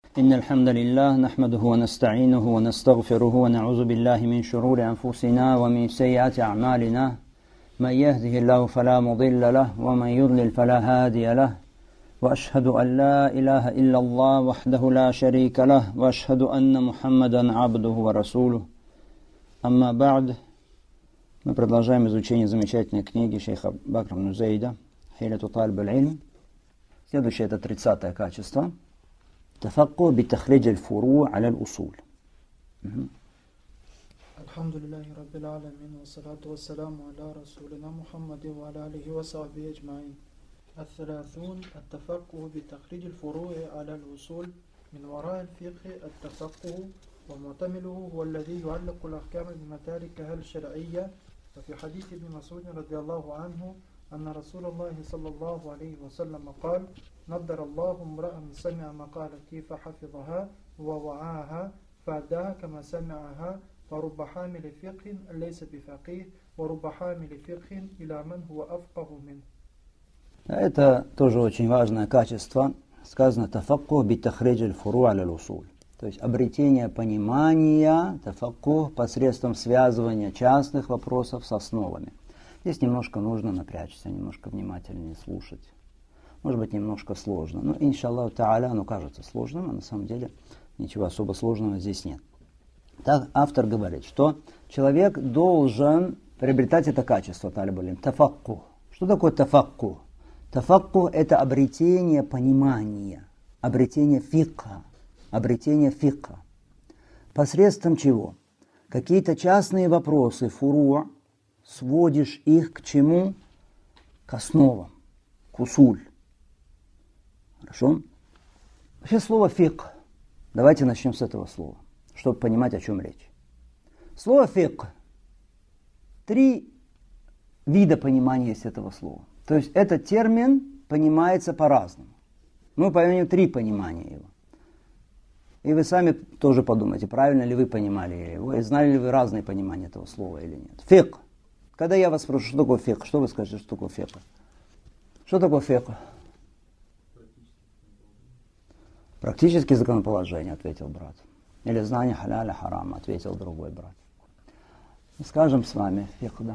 إن الحمد لله نحمده ونستعينه ونستغفره ونعوذ بالله من شرور أنفسنا ومن سيئات أعمالنا من يهده الله فلا مضل له ومن يضلل فلا هادي له وأشهد أن لا إله إلا الله وحده لا شريك له وأشهد أن محمدا عبده ورسوله أما بعد. Мы продолжаем изучение замечательной книги шейха Бакра ибн Зейда «Хиляту талиб аль-илм». Следующее – это 30-е качество. تفقه بتخريج الفروع على الأصول. الحمد لله رب العالمين والصلاة والسلام على رسولنا محمد وعلى آله وصحبه أجمعين. 30 التفقه بتخريج الفروع على الأصول. من وراء الفقه التفقه ومعتمله هو الذي يعلق الأحكام بمداركها الشرعية. وفي حديث ابن مسعود رضي الله عنه أن رسول الله صلى الله عليه وسلم قال: نضر الله امرأ سمع مقالتي فحفظها ووعاها فأداها كما سمعها ورب حامل فقه ليس بفقيه ورب حامل فقه إلى من هو أفقه منه. Это тоже очень важное качество. Сказано тафаккух битахриджи аль-фуру' аля аль-усуль. То есть обретение понимания, тафаккух посредством связывания частных вопросов с основами. Здесь немножко нужно напрячься, немножко внимательнее слушать. Может быть, немножко сложно. Но, иншаллаху та'аля, оно кажется сложным, а на самом деле ничего особо сложного здесь нет. Так автор говорит, что человек должен приобретать это качество, талиб-аль-илм, тафаккух. Что такое тафаккух? Тафаккух – это обретение понимания, обретение фикха. Посредством чего? Какие-то частные вопросы, фуру', сводишь их к чему? К основам, к усуль. Хорошо? Вообще слово фикх. Давайте начнем с этого слова, чтобы понимать, о чем речь. Слово фикх. 3 вида понимания есть этого слова. То есть этот термин понимается по-разному. Мы поймем 3 понимания его. И вы сами тоже подумайте, правильно ли вы понимали его, и знали ли вы разные понимания этого слова или нет. Фикх. Когда я вас спрошу, что такое фикх, что вы скажете, что такое фикх? Что такое фикх? Практически законоположение, ответил брат. Или знание халяля харама, ответил другой брат. Скажем с вами фикх, да.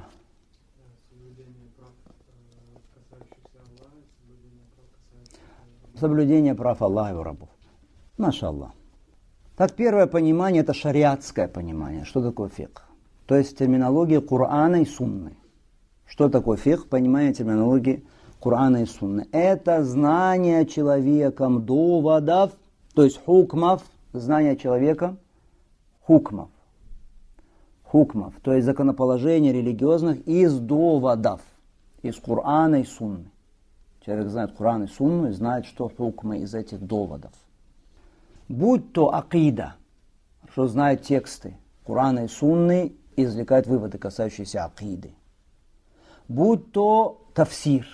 Соблюдение прав Аллаха и его рабов. Маша Аллах. Так, первое понимание – это шариатское понимание. Что такое фикх? То есть терминология Корана и Сунны. Что такое фикх? Понимание терминологии Корана и Сунны. Это знание человеком доводов, то есть хукмов, знание человеком хукмов. Хукмов, то есть законоположений религиозных из доводов, из Корана и Сунны. Человек знает Коран и Сунну и знает, что хукмы из этих доводов. Будь то акида, что знает тексты Корана и Сунны, и извлекает выводы, касающиеся акиды. Будь то тафсир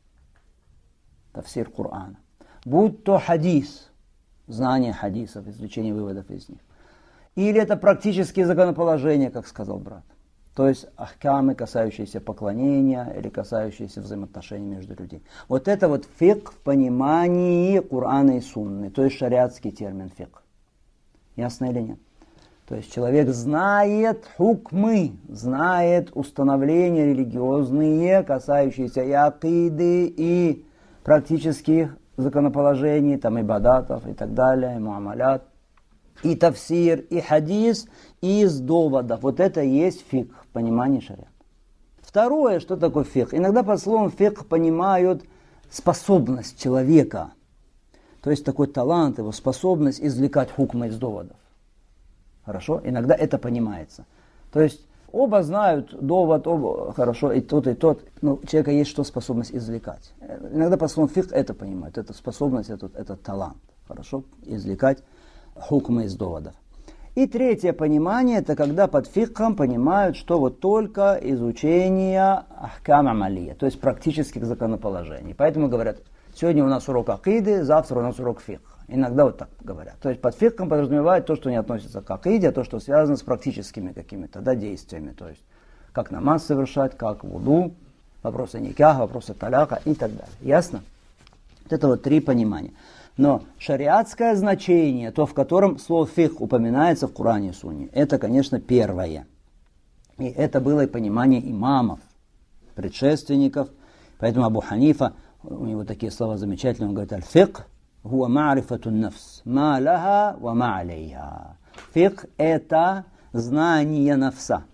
Корана. Будь то хадис, знание хадисов, извлечение выводов из них. Или это практические законоположения, как сказал брат. То есть ахкамы, касающиеся поклонения или касающиеся взаимоотношений между людьми. Вот это вот фикх в понимании Корана и Сунны, то есть шариатский термин фикх. Ясно или нет? То есть человек знает хукмы, знает установления религиозные, касающиеся и акиды, и практических законоположений, там ибадатов и так далее, и муамалят, и тафсир, и хадис, и из доводов. Вот это и есть фикх, понимание шариата. Второе, что такое фикх? Иногда под словом фикх понимают способность человека, то есть такой талант, его способность извлекать хукмы из доводов. Хорошо? Иногда это понимается. То есть оба знают довод, оба хорошо, и тот, но у человека есть что способность извлекать. Иногда по словам фикх это понимают, это способность, это талант. Хорошо? Извлекать хукмы из доводов. И третье понимание, это когда под фикхом понимают, что вот только изучение ахкам амалия, то есть практических законоположений. Поэтому говорят, сегодня у нас урок акиды, завтра у нас урок фикха. Иногда вот так говорят. То есть под фикхом подразумевают то, что не относится к акиде, а то, что связано с практическими какими-то действиями. То есть как намаз совершать, как вуду, вопросы никаха, вопросы таляка и так далее. Ясно? Вот это вот 3 понимания. Но шариатское значение, то, в котором слово фикх упоминается в Коране и Сунне, это, конечно, первое. И это было и понимание имамов, предшественников. Поэтому Абу Ханифа, у него такие слова замечательные, он говорит: «Аль-фикх хуа ма'рифатун нафс, ма лаха ва ма алейха». Фикх – это знание нафса.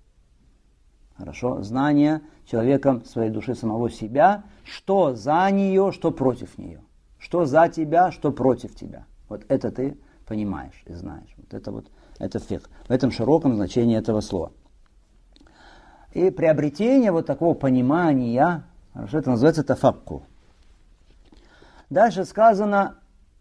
Хорошо? Знание человеком своей души, самого себя, что за нее, что против нее. Что за тебя, что против тебя. Вот это ты понимаешь и знаешь. Это фикх. В этом широком значении этого слова. И приобретение вот такого понимания, хорошо, это называется тафакку. Дальше сказано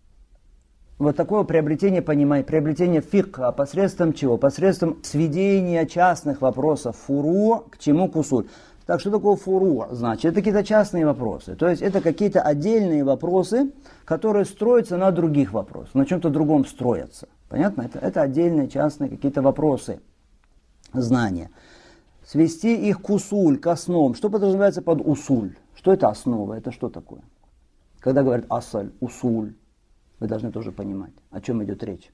вот такое приобретение понимания, приобретение фикха посредством чего? Посредством сведения частных вопросов фуру к чему? К усуль. Так, что такое фуру? Значит, это какие-то частные вопросы. То есть это какие-то отдельные вопросы, которые строятся на других вопросах, на чем-то другом строятся. Понятно? Это отдельные частные какие-то вопросы, знания. Свести их к усуль, к основам. Что подразумевается под усуль? Что это основа? Это что такое? Когда говорят асаль, усуль, вы должны тоже понимать, о чем идет речь.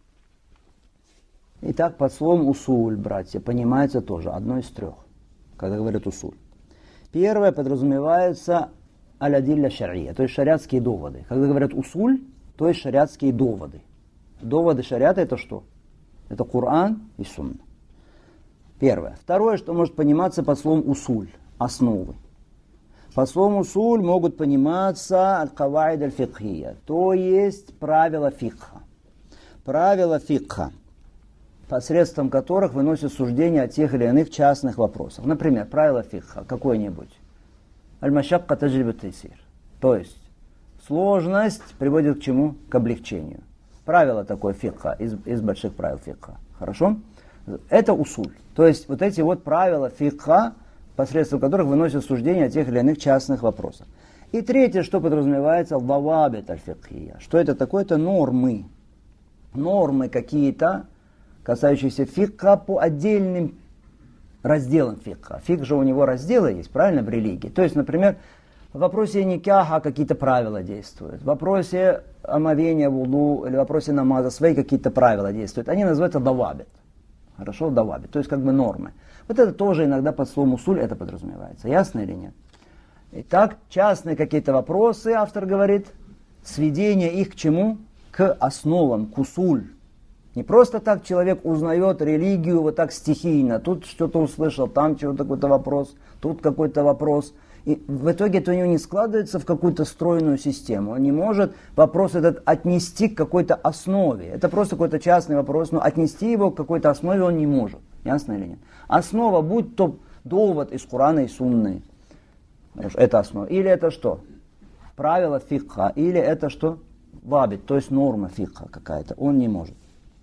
Итак, под словом усуль, братья, понимается тоже одно из трех, когда говорят усуль. Первое подразумевается аль-адилля шар'ия, то есть шариатские доводы. Когда говорят усуль, то есть шариатские доводы. Доводы шариата это что? Это Коран и Сунна. Первое. Второе, что может пониматься под словом усуль, основы. Под словом усуль могут пониматься аль-каваид аль-фикхия, то есть правила фикха. Правила фикха, посредством которых выносят суждения о тех или иных частных вопросах. Например, правило фикха какое-нибудь. Аль-машакка таджрибу тайсир. То есть сложность приводит к чему? К облегчению. Правило такое фикха, из больших правил фикха. Хорошо? Это усуль. То есть вот эти вот правила фикха, посредством которых выносят суждения о тех или иных частных вопросах. И третье, что подразумевается, давабит аль-фикхия. Что это такое? Это нормы. Нормы какие-то, касающиеся фикха по отдельным разделам фикха. Фикх же у него разделы есть, правильно, в религии. То есть, например, в вопросе никаха какие-то правила действуют. В вопросе омовения вуду или в вопросе намаза свои какие-то правила действуют. Они называются давабит. Хорошо, давабит. То есть как бы нормы. Вот это тоже иногда под словом усуль это подразумевается. Ясно или нет? Итак, частные какие-то вопросы, автор говорит, сведение их к чему? К основам, к усуль. Не просто так человек узнает религию вот так стихийно. Тут что-то услышал, там чего-то какой-то вопрос, тут какой-то вопрос. И в итоге это у него не складывается в какую-то стройную систему. Он не может вопрос этот отнести к какой-то основе. Это просто какой-то частный вопрос, но отнести его к какой-то основе он не может. Ясно или нет? Основа, будь то довод из Корана и Сунны. Это основа. Или это что? Правило фикха. Или это что? Вабит, то есть норма фикха какая-то. Он не может.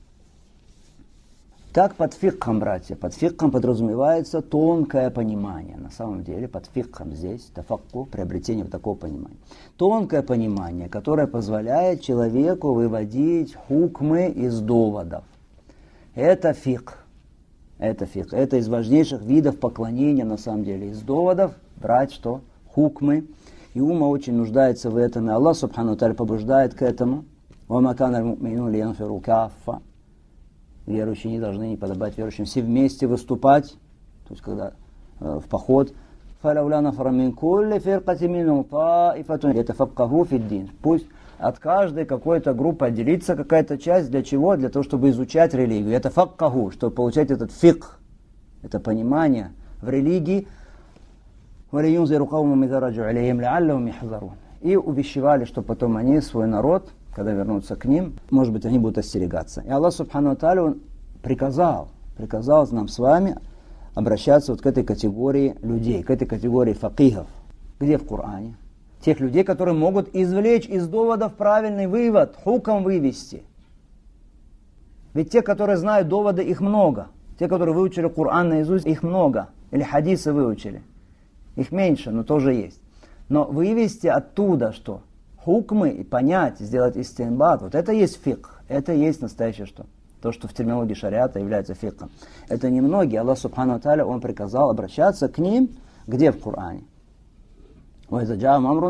Так под фикхом, братья, под фикхом подразумевается тонкое понимание. На самом деле под фикхом здесь, тафакку, приобретение вот такого понимания. Тонкое понимание, которое позволяет человеку выводить хукмы из доводов. Это фикх. Это фикх. Это из важнейших видов поклонения, на самом деле, из доводов брать что? Хукмы. И умма очень нуждается в этом. И Аллах, субхану ва тааля, побуждает к этому. وَمَا كَانَ الْمُؤْمِنُونَ لِيَنْفِرُوا كَافَّةً. Верующие не должны, не подобать верующим все вместе выступать, то есть когда в поход. فَلَوْلَا نَفَرَ مِنْ كُلِّ فِرْقَةٍ مِنْهُمْ طَائِفَةٌ يَتَفَقَّهُوا فِي الدِّينِ. Пусть от каждой какой-то группы отделится какая-то часть. Для чего? Для того, чтобы изучать религию. Это факкаху, чтобы получать этот фикх, это понимание в религии. وَلِيُنْزِرُ قَوْمًا إِذَا رَجَعُوا إِلَيْهِمْ لَعَلَّهُمْ يَحْذَرُونَ. И увещевали, что потом они, свой народ, когда вернутся к ним, может быть, они будут остерегаться. И Аллах, субхану ва тааля, Он приказал нам с вами обращаться вот к этой категории людей, к этой категории факихов. Где в Коране? Тех людей, которые могут извлечь из доводов правильный вывод, хуком вывести. Ведь те, которые знают доводы, их много. Те, которые выучили Коран наизусть, их много. Или хадисы выучили. Их меньше, но тоже есть. Но вывести оттуда что? Хукмы и понять, сделать истинбат, вот это есть фикх. Это есть настоящее что? То, что в терминологии шариата является фикхом. Это немногие. Аллах, субхану ва тааля, Он приказал обращаться к ним, где в Коране? А если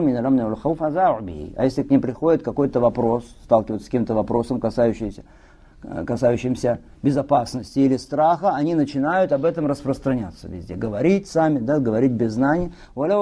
к ним приходит какой-то вопрос, сталкиваются с каким-то вопросом, касающимся безопасности или страха, они начинают об этом распространяться везде. Говорить сами, да, говорить без знаний.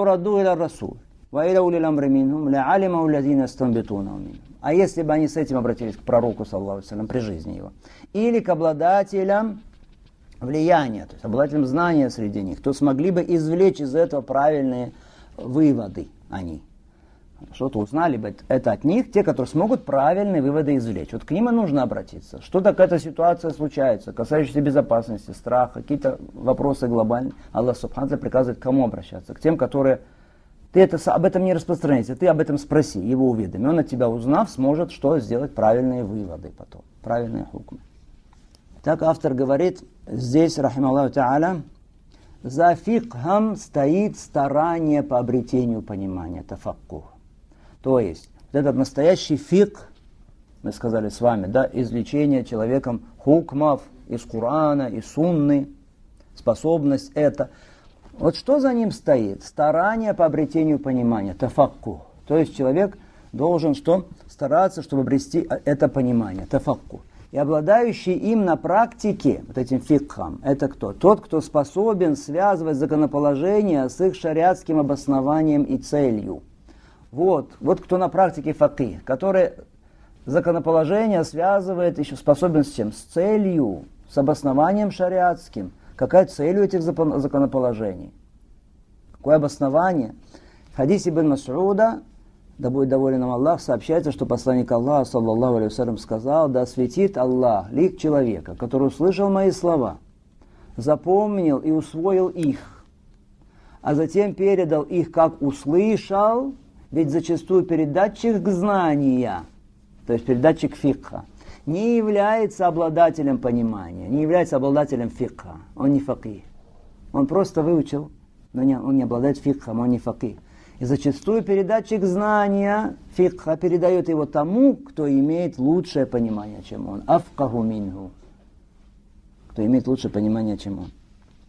А если бы они с этим обратились к пророку, саллаллаху алейхи ва саллям, при жизни его, или к обладателям влияния, то есть обладателям знания среди них, то смогли бы извлечь из этого правильные выводы они. Что-то узнали бы это от них, те, которые смогут правильные выводы извлечь. Вот к ним и нужно обратиться. Что такая ситуация случается, касающаяся безопасности, страха, какие-то вопросы глобальные. Аллах Субхану приказывает, к кому обращаться? К тем, которые... Ты об этом не распространяйся, ты об этом спроси, его уведоми. Он от тебя, узнав, сможет что? Сделать правильные выводы потом, правильные хукмы. Так автор говорит, здесь, рахималлаху та'аля, за фикхом стоит старание по обретению понимания, тафаккух. То есть, вот этот настоящий фикх, мы сказали с вами, да, извлечение человеком хукмов из Корана, из Сунны, способность это. Вот что за ним стоит? Старание по обретению понимания, тафаккух. То есть человек должен что? Стараться, чтобы обрести это понимание, тафаккух. И обладающий им на практике, вот этим фикхом, это кто? Тот, кто способен связывать законоположения с их шариатским обоснованием и целью. Вот кто на практике факих, который законоположение связывает, еще способен с чем? С целью, с обоснованием шариатским. Какая цель у этих законоположений? Какое обоснование? В хадисе Ибн Мас'уда, да будет доволен им Аллах, сообщается, что посланник Аллаха, саллаллаху алейхи ва саллям, сказал, да осветит Аллах лик человека, который услышал мои слова, запомнил и усвоил их, а затем передал их, как услышал, ведь зачастую передатчик знания, то есть передатчик фикха, не является обладателем понимания, не является обладателем фикха. Он не факих. Он просто выучил, но он не обладает фикхом, он не факих. И зачастую передатчик знания фикха передает его тому, кто имеет лучшее понимание, чем он. Афкаху минху. Кто имеет лучшее понимание, чем он.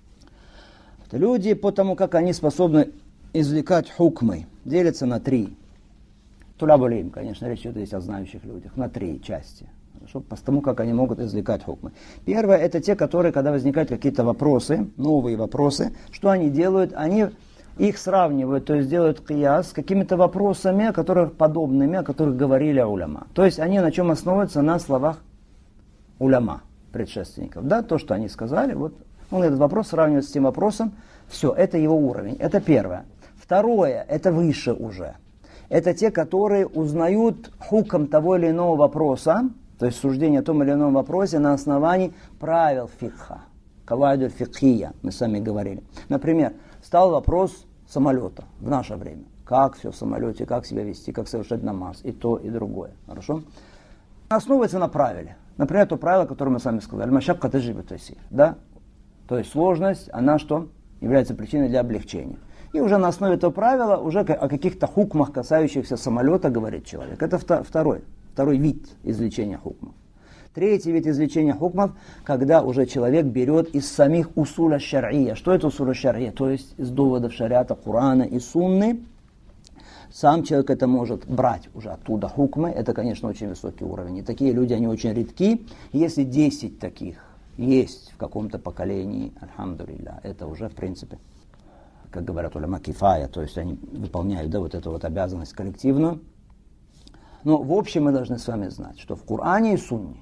Люди, по тому, как они способны извлекать хукмы, делятся на 3. Тулябулим, конечно, речь идет здесь о знающих людях, на 3 части. Хорошо? По тому, как они могут извлекать хукмы. Первое, это те, которые, когда возникают какие-то вопросы, новые вопросы, что они делают? Они их сравнивают, то есть делают кияс с какими-то вопросами, о которых подобными, о которых говорили уляма. То есть они на чем основываются? На словах уляма, предшественников. Да, то, что они сказали, вот он этот вопрос сравнивает с тем вопросом, все, это его уровень, это первое. Второе, это выше уже. Это те, которые узнают хуком того или иного вопроса, то есть суждение о том или ином вопросе на основании правил фикха. Кавайдуль фикхия, мы сами говорили. Например, стал вопрос самолета в наше время. Как все в самолете, как себя вести, как совершать намаз, и то, и другое. Хорошо? Основывается на правиле. Например, то правило, которое мы сами сказали. Машакка таджиба тайсир. Да? То есть сложность, она что? Является причиной для облегчения. И уже на основе этого правила уже о каких-то хукмах, касающихся самолета, говорит человек. Это второй вид извлечения хукмов. Третий вид извлечения хукмов, когда уже человек берет из самих усуля шар'ия. Что это усуля шар'ия? То есть из доводов шариата, Корана и Сунны. Сам человек это может брать уже оттуда хукмы. Это, конечно, очень высокий уровень. И такие люди, они очень редки. Если 10 таких есть в каком-то поколении, альхамдулилля, это уже, в принципе, как говорят уляма, кифая, то есть они выполняют, да, вот эту вот обязанность коллективную. Но в общем мы должны с вами знать, что в Коране и Сунне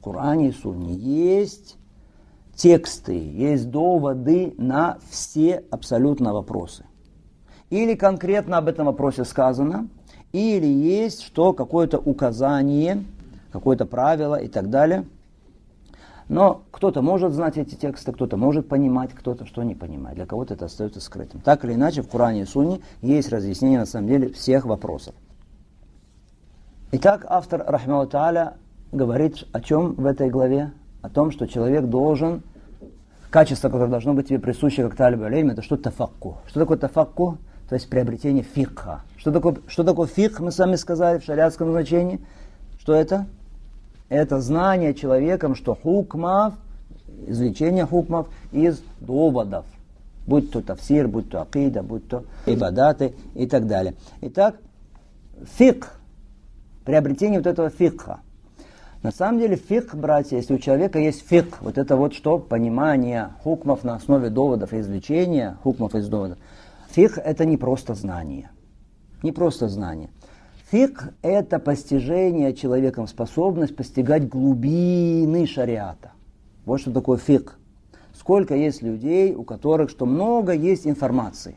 есть тексты, есть доводы на все абсолютно вопросы. Или конкретно об этом вопросе сказано, или есть что, какое-то указание, какое-то правило и так далее. Но кто-то может знать эти тексты, кто-то может понимать, кто-то что не понимает. Для кого-то это остается скрытым. Так или иначе, в Коране и Сунне есть разъяснение, на самом деле, всех вопросов. Итак, автор, рахмаллаху тааля, говорит о чем в этой главе? О том, что человек должен, качество, которое должно быть тебе присуще, как талиб алейм, это что тафакку. Что такое тафакку? То есть приобретение фикха. Что такое фикх, мы сами сказали в шариатском значении? Что это? Это знание человеком, что хукмов, извлечение хукмов из доводов. Будь то тафсир, будь то акида, будь то ибадаты и так далее. Итак, фикх, приобретение вот этого фикха. На самом деле фикх, братья, если у человека есть фикх, вот это вот что? Понимание хукмов на основе доводов и извлечения хукмов из доводов. Фикх это не просто знание. Не просто знание. Фикх это постижение человеком, способность постигать глубины шариата. Вот что такое фикх. Сколько есть людей, у которых что много есть информации.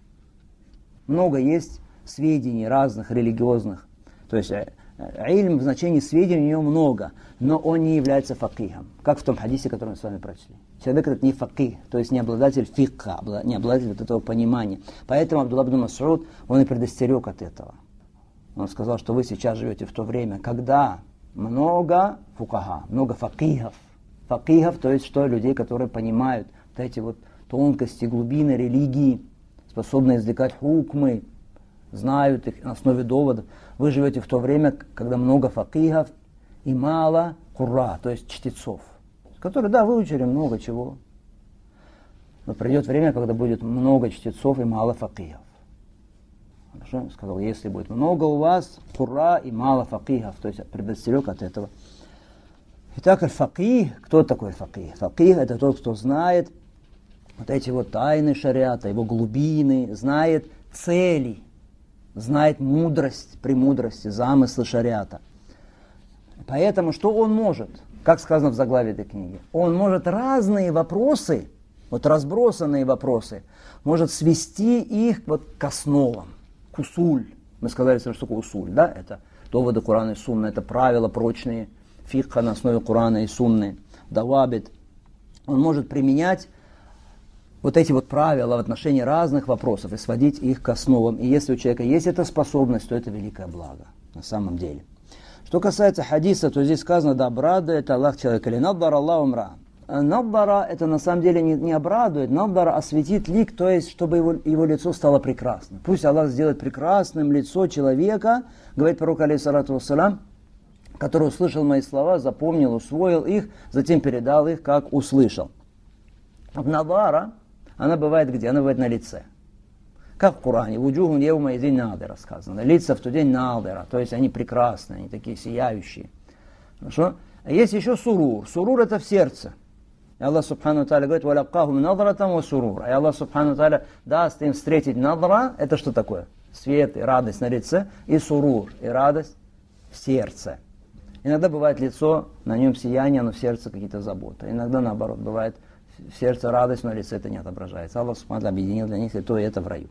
Много есть сведений разных, религиозных. То есть ильм в значении сведений у него много, но он не является факихом. Как в том хадисе, который мы с вами прочли. Человек этот не факих, то есть не обладатель фикха, не обладатель вот этого понимания. Поэтому Абдулла ибн Мас'уд, он и предостерег от этого. Он сказал, что вы сейчас живете в то время, когда много фукаха, много факихов. Факихов, то есть что? Людей, которые понимают вот эти вот тонкости, глубины религии, способны извлекать хукмы, знают их на основе доводов. Вы живете в то время, когда много факихов и мало курра, то есть чтецов, которые, да, выучили много чего. Но придет время, когда будет много чтецов и мало факихов. Хорошо? Сказал, если будет много у вас курра и мало факихов, то есть предостерег от этого. Итак, факих, кто такой факих? Факих это тот, кто знает вот эти вот тайны шариата, его глубины, знает цели, знает мудрость, премудрости, замыслы шариата. Поэтому что он может? Как сказано в заглавии этой книги, он может разные вопросы, вот разбросанные вопросы, может свести их вот к основам, к усуль. Мы сказали, что такое усуль, да? Это доводы Корана и Сунны, это правила прочные, фикха на основе Корана и Сунны, давабит. Он может применять вот эти вот правила в отношении разных вопросов и сводить их к основам. И если у человека есть эта способность, то это великое благо на самом деле. Что касается хадиса, то здесь сказано, да обрадует Аллах человека. Или надбара Аллаху мра. Надбара это на самом деле не обрадует, надбара осветит лик, то есть чтобы его лицо стало прекрасным. Пусть Аллах сделает прекрасным лицо человека, говорит пророк алейхиссалату вассалям, который услышал мои слова, запомнил, усвоил их, затем передал их, как услышал. Надбара, она бывает где? Она бывает на лице. Как в Коране, вуджухун евма изин надира сказано. Лица в тот день надира, то есть они прекрасные, они такие сияющие. Хорошо? А есть еще сурур. Сурур это в сердце. И Аллах Субхану Тааля говорит, валякахум надратам ва сурур. И Аллах Субхану Тааля даст им встретить надра, это что такое? Свет и радость на лице, и сурур, и радость в сердце. Иногда бывает лицо, на нем сияние, но в сердце какие-то заботы. Иногда наоборот, бывает в сердце радость, но на лице это не отображается. Аллах Субхану Тааля объединил для них и то, и это в раю.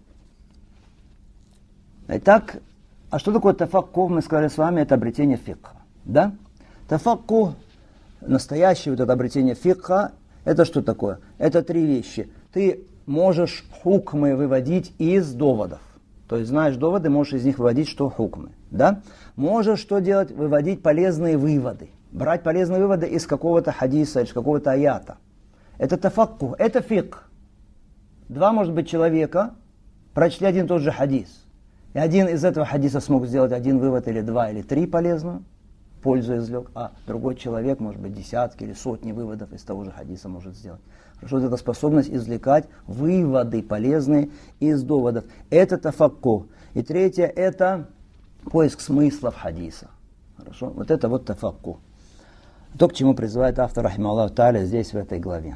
Итак, а что такое тафаккух, мы сказали с вами, это обретение фикха. Да? Тафаккух, настоящее вот это обретение фикха, это что такое? Это три вещи. Ты можешь хукмы выводить из доводов. То есть знаешь доводы, можешь из них выводить что хукмы. Да? Можешь что делать? Выводить полезные выводы. Брать полезные выводы из какого-то хадиса, из какого-то аята. Это тафаккух, это фикх. Два, может быть, человека прочли один и тот же хадис. И один из этого хадиса смог сделать один вывод, или два, или три полезную, пользу извлек, а другой человек, может быть, десятки или сотни выводов из того же хадиса может сделать. Хорошо, это способность извлекать выводы полезные из доводов. Это тафаккух. И третье, это поиск смыслов хадиса. Хорошо, вот это вот тафаккух. То, к чему призывает автор, рахимахуллаху тааля, здесь, в этой главе.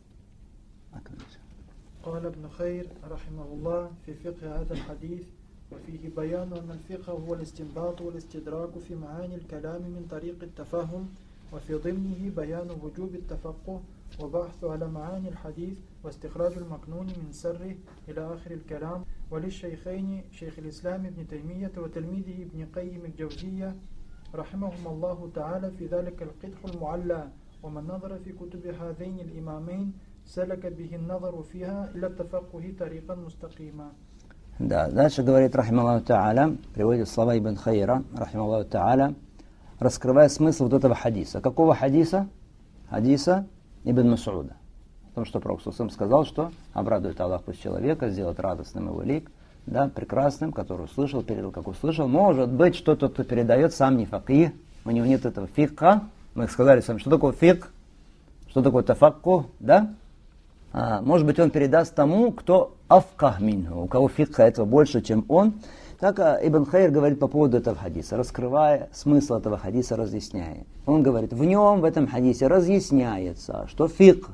قال ابن خير رحمه الله في فقه هذا الحديث وفيه بيان أن الفقه هو الاستنباط والاستدراك في معاني الكلام من طريق التفهم وفي ضمنه بيان وجوب التفقه وبحث على معاني الحديث واستخراج المكنون من سره إلى آخر الكلام. وللشيخين شيخ الإسلام ابن تيمية وتلميذه ابن قيم الجوزية رحمهم الله تعالى في ذلك القدح المعلى. ومن نظر في كتب هذين الإمامين سلك به النظر فيها إلى التفقه طريقا مستقيما. Да, дальше говорит, рахималлаху тааля, приводит слова Ибн Хайра, рахималлаху тааля, раскрывая смысл вот этого хадиса. Какого хадиса? Хадиса Ибн Мас'уда. Потому что Пророк сам сказал, что обрадует Аллах пусть человека, сделает радостным его лик, да, прекрасным, который услышал, передал, как услышал. Может быть, что тот, кто передает, сам не факих, у него нет этого фикха. Мы сказали с вами, что такое фикх, что такое тафакку, да? Может быть, он передаст тому, кто афках минху, у кого фикха этого больше, чем он. Так Ибн Хайр говорит по поводу этого хадиса, раскрывая смысл этого хадиса, разъясняя. Он говорит, в нем, в этом хадисе разъясняется, что фикх,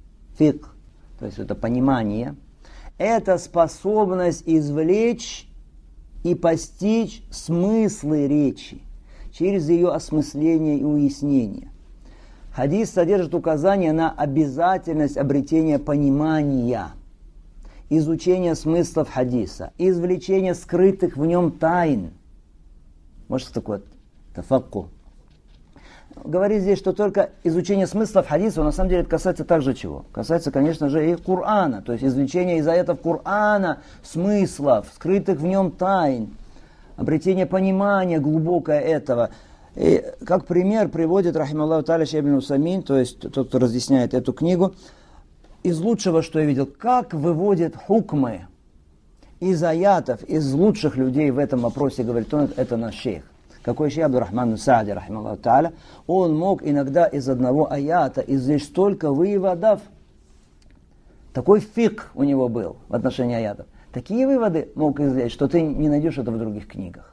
то есть это понимание, это способность извлечь и постичь смыслы речи через ее осмысление и уяснение. Хадис содержит указание на обязательность обретения понимания, изучения смыслов хадиса, извлечения скрытых в нем тайн. Может, что такое тафакку? Говорит здесь, что только изучение смыслов хадиса, на самом деле это касается также чего? Касается, конечно же, и Корана, то есть извлечение из аятов Корана смыслов, скрытых в нем тайн, обретение понимания глубокое этого. И как пример приводит, рахималлаху та'аля, Шейх ибн Усаймин, то есть тот, кто разъясняет эту книгу, из лучшего, что я видел, как выводит хукмы из аятов, из лучших людей в этом вопросе, говорит он, это наш шейх. Какой шейх Абдурахман Саади, рахималлаху та'аля, он мог иногда из одного аята извлечь столько выводов, такой фикх у него был в отношении аятов. Такие выводы мог извлечь, что ты не найдешь это в других книгах.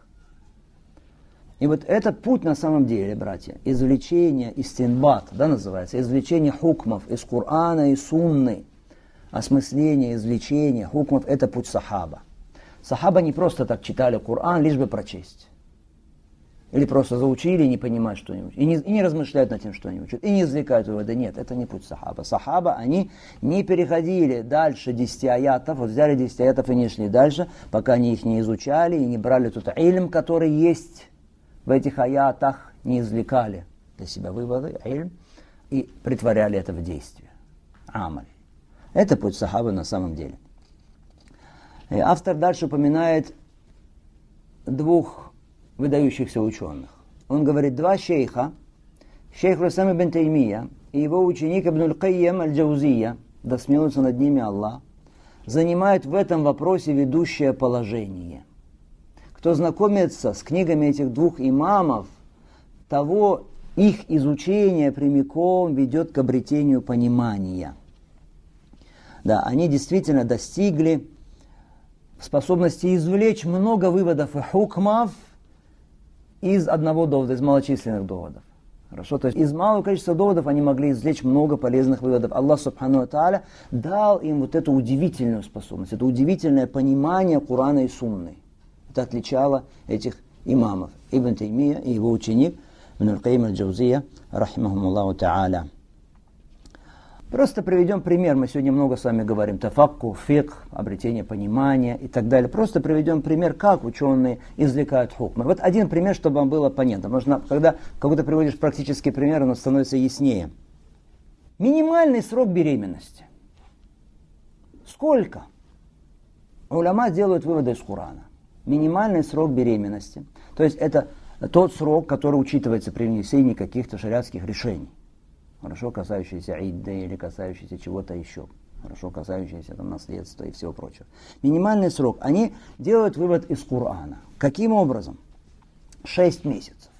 И вот этот путь на самом деле, братья, извлечение истинбат, да, называется, извлечение хукмов из Корана и Сунны, осмысление, извлечение хукмов, это путь сахаба. Сахаба не просто так читали Коран, лишь бы прочесть. Или просто заучили и не понимают, что они учат. И не размышляют над тем, что они учат. И не извлекают выводы. Нет, это не путь сахаба. Сахаба, они не переходили дальше 10 аятов. Вот взяли 10 аятов и не шли дальше, пока они их не изучали и не брали тот ильм, который есть в этих аятах, не извлекали для себя выводы, ильм, и притворяли это в действие. Амаль. Это путь сахабы на самом деле. И автор дальше упоминает двух выдающихся ученых. Он говорит, два шейха, шейх Русам ибн Таймия и его ученик Ибн аль-Кайям аль-Джаузия, да смеется над ними Аллах, занимают в этом вопросе ведущее положение. Кто знакомится с книгами этих двух имамов, того их изучение прямиком ведет к обретению понимания. Да, они действительно достигли способности извлечь много выводов и хукмов из одного довода, из малочисленных доводов. Хорошо, то есть из малого количества доводов они могли извлечь много полезных выводов. Аллах Субхану ва Тааля дал им вот эту удивительную способность, это удивительное понимание Корана и Сунны. Это отличало этих имамов. Ибн Таймия и его ученик Ибн аль-Кайям аль-Джаузия, рахимахумуллаху та'аля. Просто приведем пример. Мы сегодня много с вами говорим. Тафакку, фикх, обретение понимания и так далее. Просто приведем пример, как ученые извлекают хукмы. Вот один пример, чтобы вам было понятно. Потому что когда ты приводишь практический пример, он становится яснее. Минимальный срок беременности. Сколько? Уляма делают выводы из Корана. Минимальный срок беременности. То есть это тот срок, который учитывается при внесении каких-то шариатских решений. Хорошо, касающиеся идды или касающиеся чего-то еще. Хорошо, касающиеся там, наследства и всего прочего. Минимальный срок. Они делают вывод из Корана. Каким образом? 6 месяцев.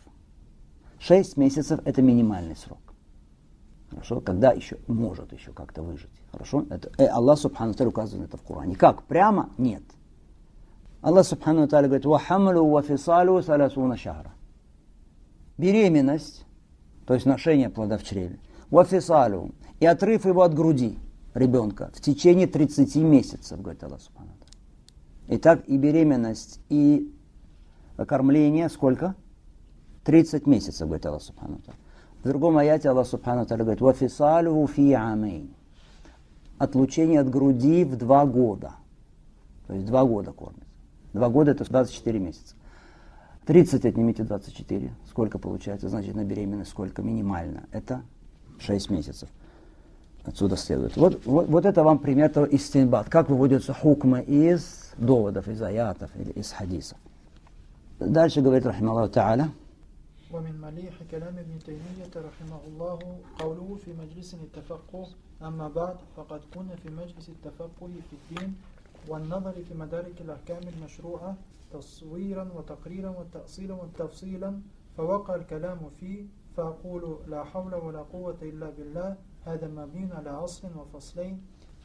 6 месяцев это минимальный срок. Хорошо, когда еще может еще как-то выжить. Хорошо, это Аллах Субхану Тааля указывает это в Коране. Как? Прямо? Нет. Аллах Субхану Тааля говорит: «Вахамлу вафисалу саласуна шахра». Беременность, то есть ношение плода в чреве. Вафисалу. И отрыв его от груди ребенка в течение 30 месяцев, говорит Аллах Субхану Тааля. Итак, и беременность, и кормление сколько? 30 месяцев, говорит Аллах Субхану Тааля. В другом аяте Аллах Субхану Тааля говорит: «Вафисалу фи амейн». Отлучение от груди в 2 года. То есть 2 года кормится. 2 года это 24 месяца. 30 отнимите 24. Сколько получается? Значит, на беременность сколько? Минимально. Это 6 месяцев. Отсюда следует. Вот это вам пример того истинбат. Как выводятся хукмы из доводов, из аятов или из хадисов. Дальше говорит, рахималлаху та'аля. ومن مليح كلام ابن تيمية رحمه الله قوله في مجلس التفقه أما بعد فقد كنا في مجلس التفقه في الدين والنظر في مدارك الأحكام المشروعة تصويرا وتقريرا وتأصيلا وتفصيلا فوقع الكلام فيه فأقول لا حول ولا قوة إلا بالله هذا مبني على أصل وفصلين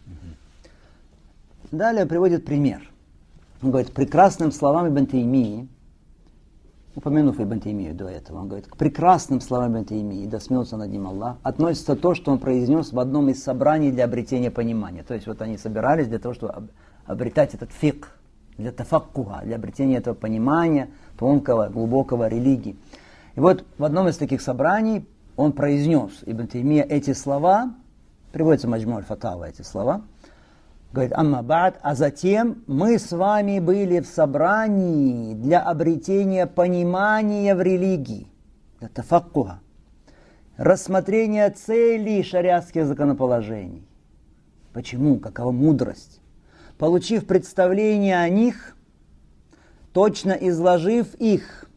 Далее приводит пример. Он говорит, прекрасным словам Ибн Таймии, упомянув Ибн Таймию до этого, он говорит, к прекрасным словам Ибн Таймии, да смеется над ним Аллах, относится то, что он произнес в одном из собраний для обретения понимания. То есть вот они собирались для того, чтобы обретать этот фикх, для тафаккуха, для обретения этого понимания, тонкого, глубокого религии. И вот в одном из таких собраний он произнес, Ибн Таймия, эти слова, приводится в Маджму аль-Фатава эти слова, говорит, амма ба'д, а затем мы с вами были в собрании для обретения понимания в религии, для тафаккуха, рассмотрения целей шариатских законоположений. Почему? Какова мудрость? Получив представление о них, точно изложив их,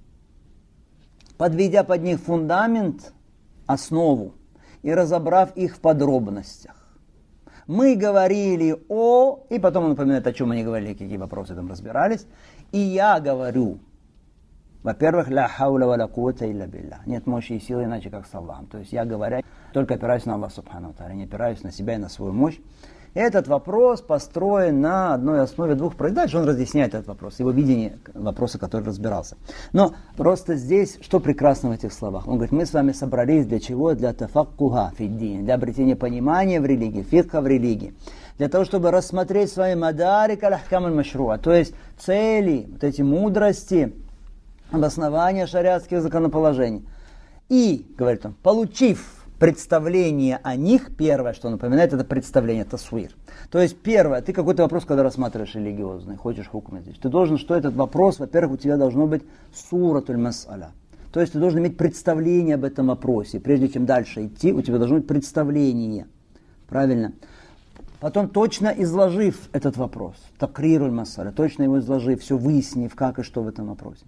подведя под них фундамент, основу, и разобрав их в подробностях. Мы говорили и потом он напоминает, о чем они говорили, какие вопросы там разбирались, и я говорю, во-первых, ля хауля ва ля куввата илля билля, нет мощи и силы иначе как с Аллахом, то есть я говорю, только опираюсь на Аллах субхану ва тааля, не опираюсь на себя и на свою мощь. Этот вопрос построен на одной основе двух. Дальше он разъясняет этот вопрос, его видение вопроса, который разбирался. Но просто здесь, что прекрасно в этих словах? Он говорит, мы с вами собрались для чего? Для тафаккуха фиддин, для обретения понимания в религии, фикха в религии. Для того, чтобы рассмотреть свои мадарик аль-ахкам аль-машруа, то есть цели, вот эти мудрости, обоснования шариатских законоположений. И, говорит он, получив представление о них, первое, что напоминает, это представление, тасвир. То есть, первое, ты какой-то вопрос, когда рассматриваешь религиозный, хочешь хукм здесь, ты должен, что этот вопрос, во-первых, у тебя должно быть суратуль мас'аля. То есть, ты должен иметь представление об этом вопросе. Прежде чем дальше идти, у тебя должно быть представление. Правильно? Потом, точно изложив этот вопрос, такрируль мас'аля, точно его изложив, все выяснив, как и что в этом вопросе.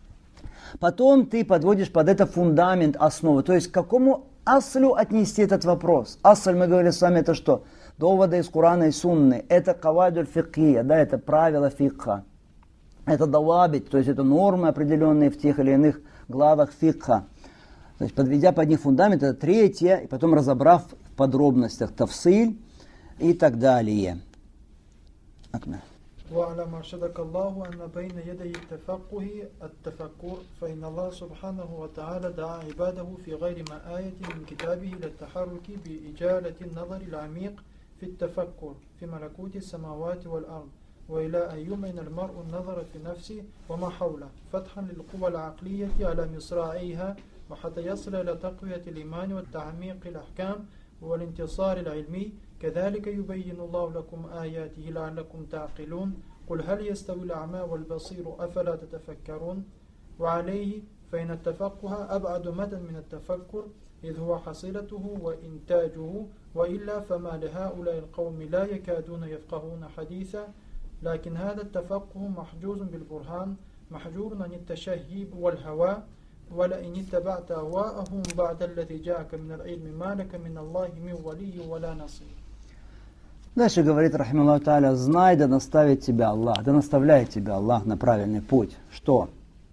Потом ты подводишь под это фундамент, основу. То есть, к какому аслю отнести этот вопрос? Асль, мы говорили с вами, это что? Доводы из Корана и Сунны. Это кавайдуль фикхия, да, это правила фикха. Это давабит, то есть это нормы, определенные в тех или иных главах фикха. То есть, подведя под них фундамент, это третье, и потом разобрав в подробностях тафсиль и так далее. واعلم أرشدك الله أن بين يدي التفقه التفكر فإن الله سبحانه وتعالى دعا عباده في غير ما آية من كتابه للتحرك بإجالة النظر العميق في التفكر في ملكوت السماوات والأرض وإلى أن يمعن المرء النظر في نفسه وما حوله فتحا للقوى العقلية على مصراعيها وحتى يصل إلى تقوية الإيمان والتعميق الأحكام والانتصار العلمي كذلك يبين الله لكم آياته لعلكم تعقلون قل هل يستوي الأعمى والبصير أفلا تتفكرون وعليه فإن التفقه أبعد مدى من التفكر إذ هو حصيلته وإنتاجه وإلا فما لهؤلاء القوم لا يكادون يفقهون حديثا لكن هذا التفقه محجوز بالبرهان محجور عن التشهي والهوى ولئن اتبعت أهواءهم بعد الذي جاءك من العلم ما لك من الله من ولي ولا نصير. Дальше говорит, рахималлаху тааля, знай, да наставит тебя Аллах, да наставляет тебя Аллах на правильный путь, что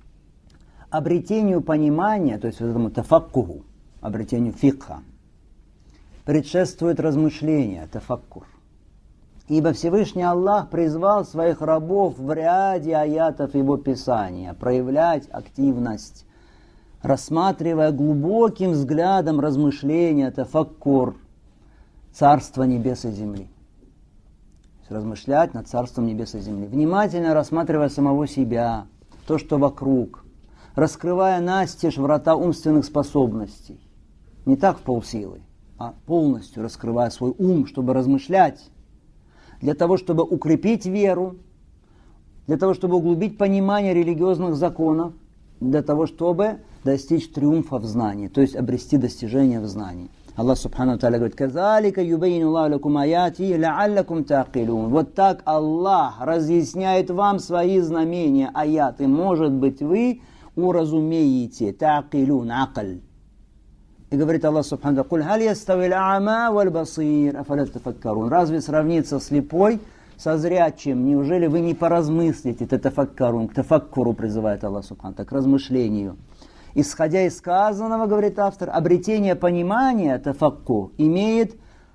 обретению понимания, то есть вот этому тафаккуху, обретению фикха, предшествует размышление, тафаккур. Ибо Всевышний Аллах призвал своих рабов в ряде аятов Его Писания проявлять активность, рассматривая глубоким взглядом размышления, тафаккур, царства небес и земли. Размышлять над царством небес и земли. Внимательно рассматривая самого себя, то, что вокруг, раскрывая настежь врата умственных способностей. Не так в полсилы, а полностью раскрывая свой ум, чтобы размышлять, для того, чтобы укрепить веру, для того, чтобы углубить понимание религиозных законов, для того, чтобы достичь триумфа в знании, то есть обрести достижение в знании. Аллах Субхану ва Тааля говорит, «Казалика юбейну Аллаху лакум аяти ла'аллакум та'акилун». Вот так Аллах разъясняет вам свои знамения, аяты. Может быть, вы уразумеете. Та'акилун, акл. И говорит Аллах Субхану ва Тааля, «Куль халь ястави аль-а'ма валь-басир, афаля тафаккарун». Разве сравнится слепой со зрячим? Неужели вы не поразмыслите? Тафаккарун, к тафаккуру призывает Аллах Субхану ва Тааля, к размышлению. Исходя из сказанного, говорит автор, обретение понимания, тафакку, имеет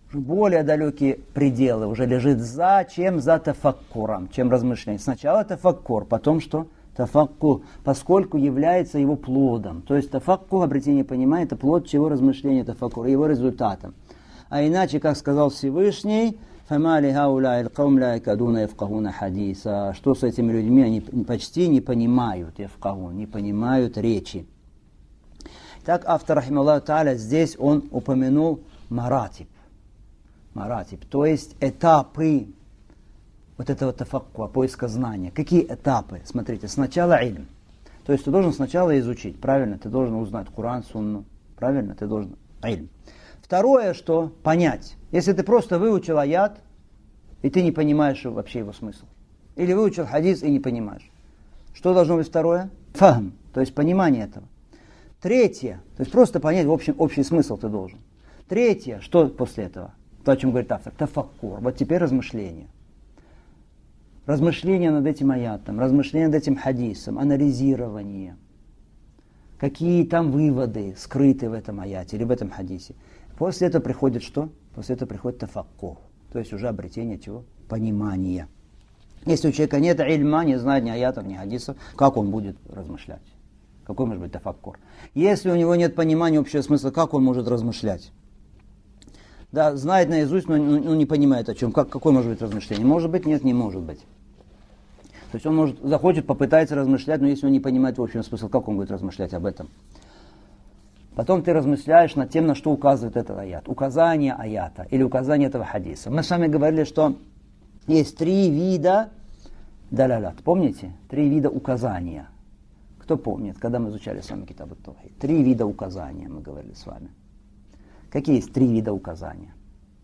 более далекие пределы, уже лежит за чем? За тафаккуром, чем размышление. Сначала тафаккур, потом что? Тафакку, поскольку является его плодом. То есть тафакку, обретение понимания, это плод чего размышления тафаккура, его результатом. А иначе, как сказал Всевышний, «Фамали хауля илкаум ля якадуна яфкахуна хадиса». Что с этими людьми? Они почти не понимают яфкахун, не понимают речи. Так автор, рахималлаху тааля, здесь он упомянул маратиб. Маратиб, то есть этапы вот этого тафаккуа, поиска знания. Какие этапы? Смотрите, сначала ильм. То есть ты должен сначала изучить, правильно? Ты должен узнать Куран, Сунну, правильно? Ты должен ильм. Второе, что? Понять. Если ты просто выучил аят, и ты не понимаешь вообще его смысл. Или выучил хадис и не понимаешь. Что должно быть второе? Фахм, то есть понимание этого. Третье, то есть просто понять общий смысл ты должен. Третье, что после этого? То, о чем говорит автор, тафаккур. Вот теперь размышление. Размышление над этим аятом, размышление над этим хадисом, анализирование. Какие там выводы скрыты в этом аяте или в этом хадисе. После этого приходит что? После этого приходит тафаккур. То есть уже обретение чего? Понимания. Если у человека нет ильма, не знает ни аятов, ни хадисов, как он будет размышлять? Какой может быть тафаккур? Если у него нет понимания общего смысла, как он может размышлять? Да, знает наизусть, но не понимает о чем. Какое может быть размышление? Может быть, нет, не может быть. То есть он захочет, попытается размышлять, но если он не понимает в общем смысл, как он будет размышлять об этом? Потом ты размышляешь над тем, на что указывает этот аят. Указание аята или указание этого хадиса. Мы с вами говорили, что есть 3 вида далалят. Помните? 3 вида указания. Кто помнит, когда мы изучали с вами Китаб ат-Таухид? 3 вида указания мы говорили с вами. Какие есть 3 вида указания?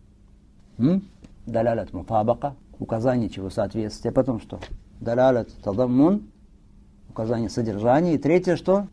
Далалят мутабака, указание чего соответствия. Потом что? Далалят тадаммун, указание содержания. И третье что?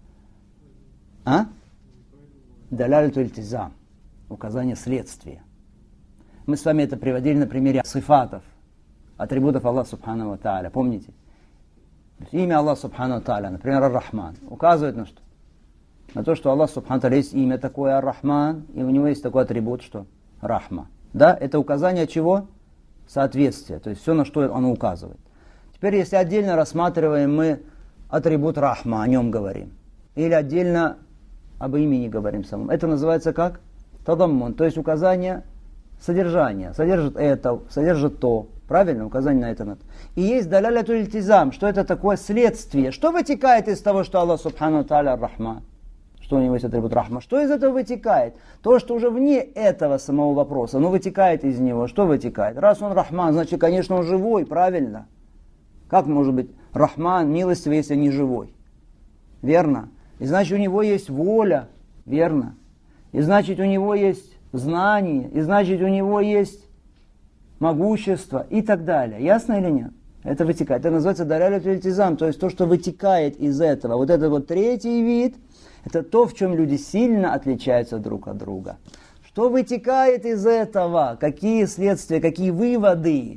Далалят ильтизам, указание следствия. Мы с вами это приводили на примере сифатов, атрибутов Аллаха Субхану ва Тааля. Помните? Имя Аллаха Субхану ва Тааля, например, Ар-Рахман, указывает на что? На то, что Аллах Субхану ва Тааля есть имя такое Ар-Рахман, и у него есть такой атрибут, что Рахма. Да, это указание чего? Соответствие, то есть все, на что оно указывает. Теперь, если отдельно рассматриваем мы атрибут Рахма, о нем говорим, или отдельно об имени говорим самом, это называется как? Тадаммун, то есть указание содержания, содержит это, содержит то, правильно, указание на это. И есть далалятуль ильтизам, что это такое следствие, что вытекает из того, что Аллах Субхану ва Тааля Ар-Рахман, что у него есть атрибут Рахма, что из этого вытекает? То, что уже вне этого самого вопроса, но вытекает из него, что вытекает? Раз он Рахман, значит, конечно, он живой, правильно? Как может быть Рахман милостивый, если не живой? Верно? И значит, у него есть воля, верно? И значит, у него есть знание, и значит, у него есть могущество и так далее. Ясно или нет? Это вытекает. Это называется далалят ильтизам, то есть то, что вытекает из этого. Вот этот вот третий вид, это то, в чем люди сильно отличаются друг от друга. Что вытекает из этого? Какие следствия, какие выводы?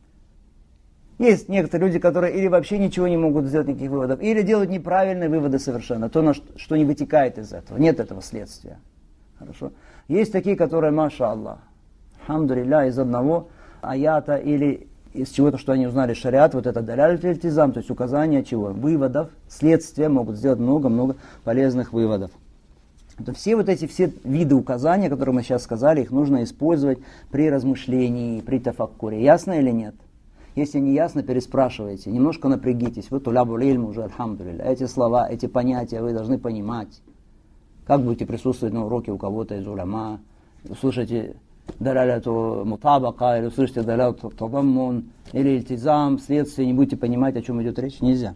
Есть некоторые люди, которые или вообще ничего не могут сделать, никаких выводов, или делают неправильные выводы совершенно, то, что не вытекает из этого. Нет этого следствия. Хорошо? Есть такие, которые, маша Аллах, алхамдулилля, из одного аята или из чего-то, что они узнали шариат, вот это далялят ильтизам, то есть указание чего? Выводов, следствия, могут сделать много-много полезных выводов. Это все виды указания, которые мы сейчас сказали, их нужно использовать при размышлении, при тафаккуре. Ясно или нет? Если не ясно, переспрашивайте, немножко напрягитесь. Вы тулябуль ильм уже, алхамдулилля. Эти слова, эти понятия вы должны понимать. Как будете присутствовать на уроке у кого-то из уляма, услышите даляляту мутабака, или услышите даляляту тадаммун, или ильтизам, следствие, не будете понимать, о чем идет речь, нельзя.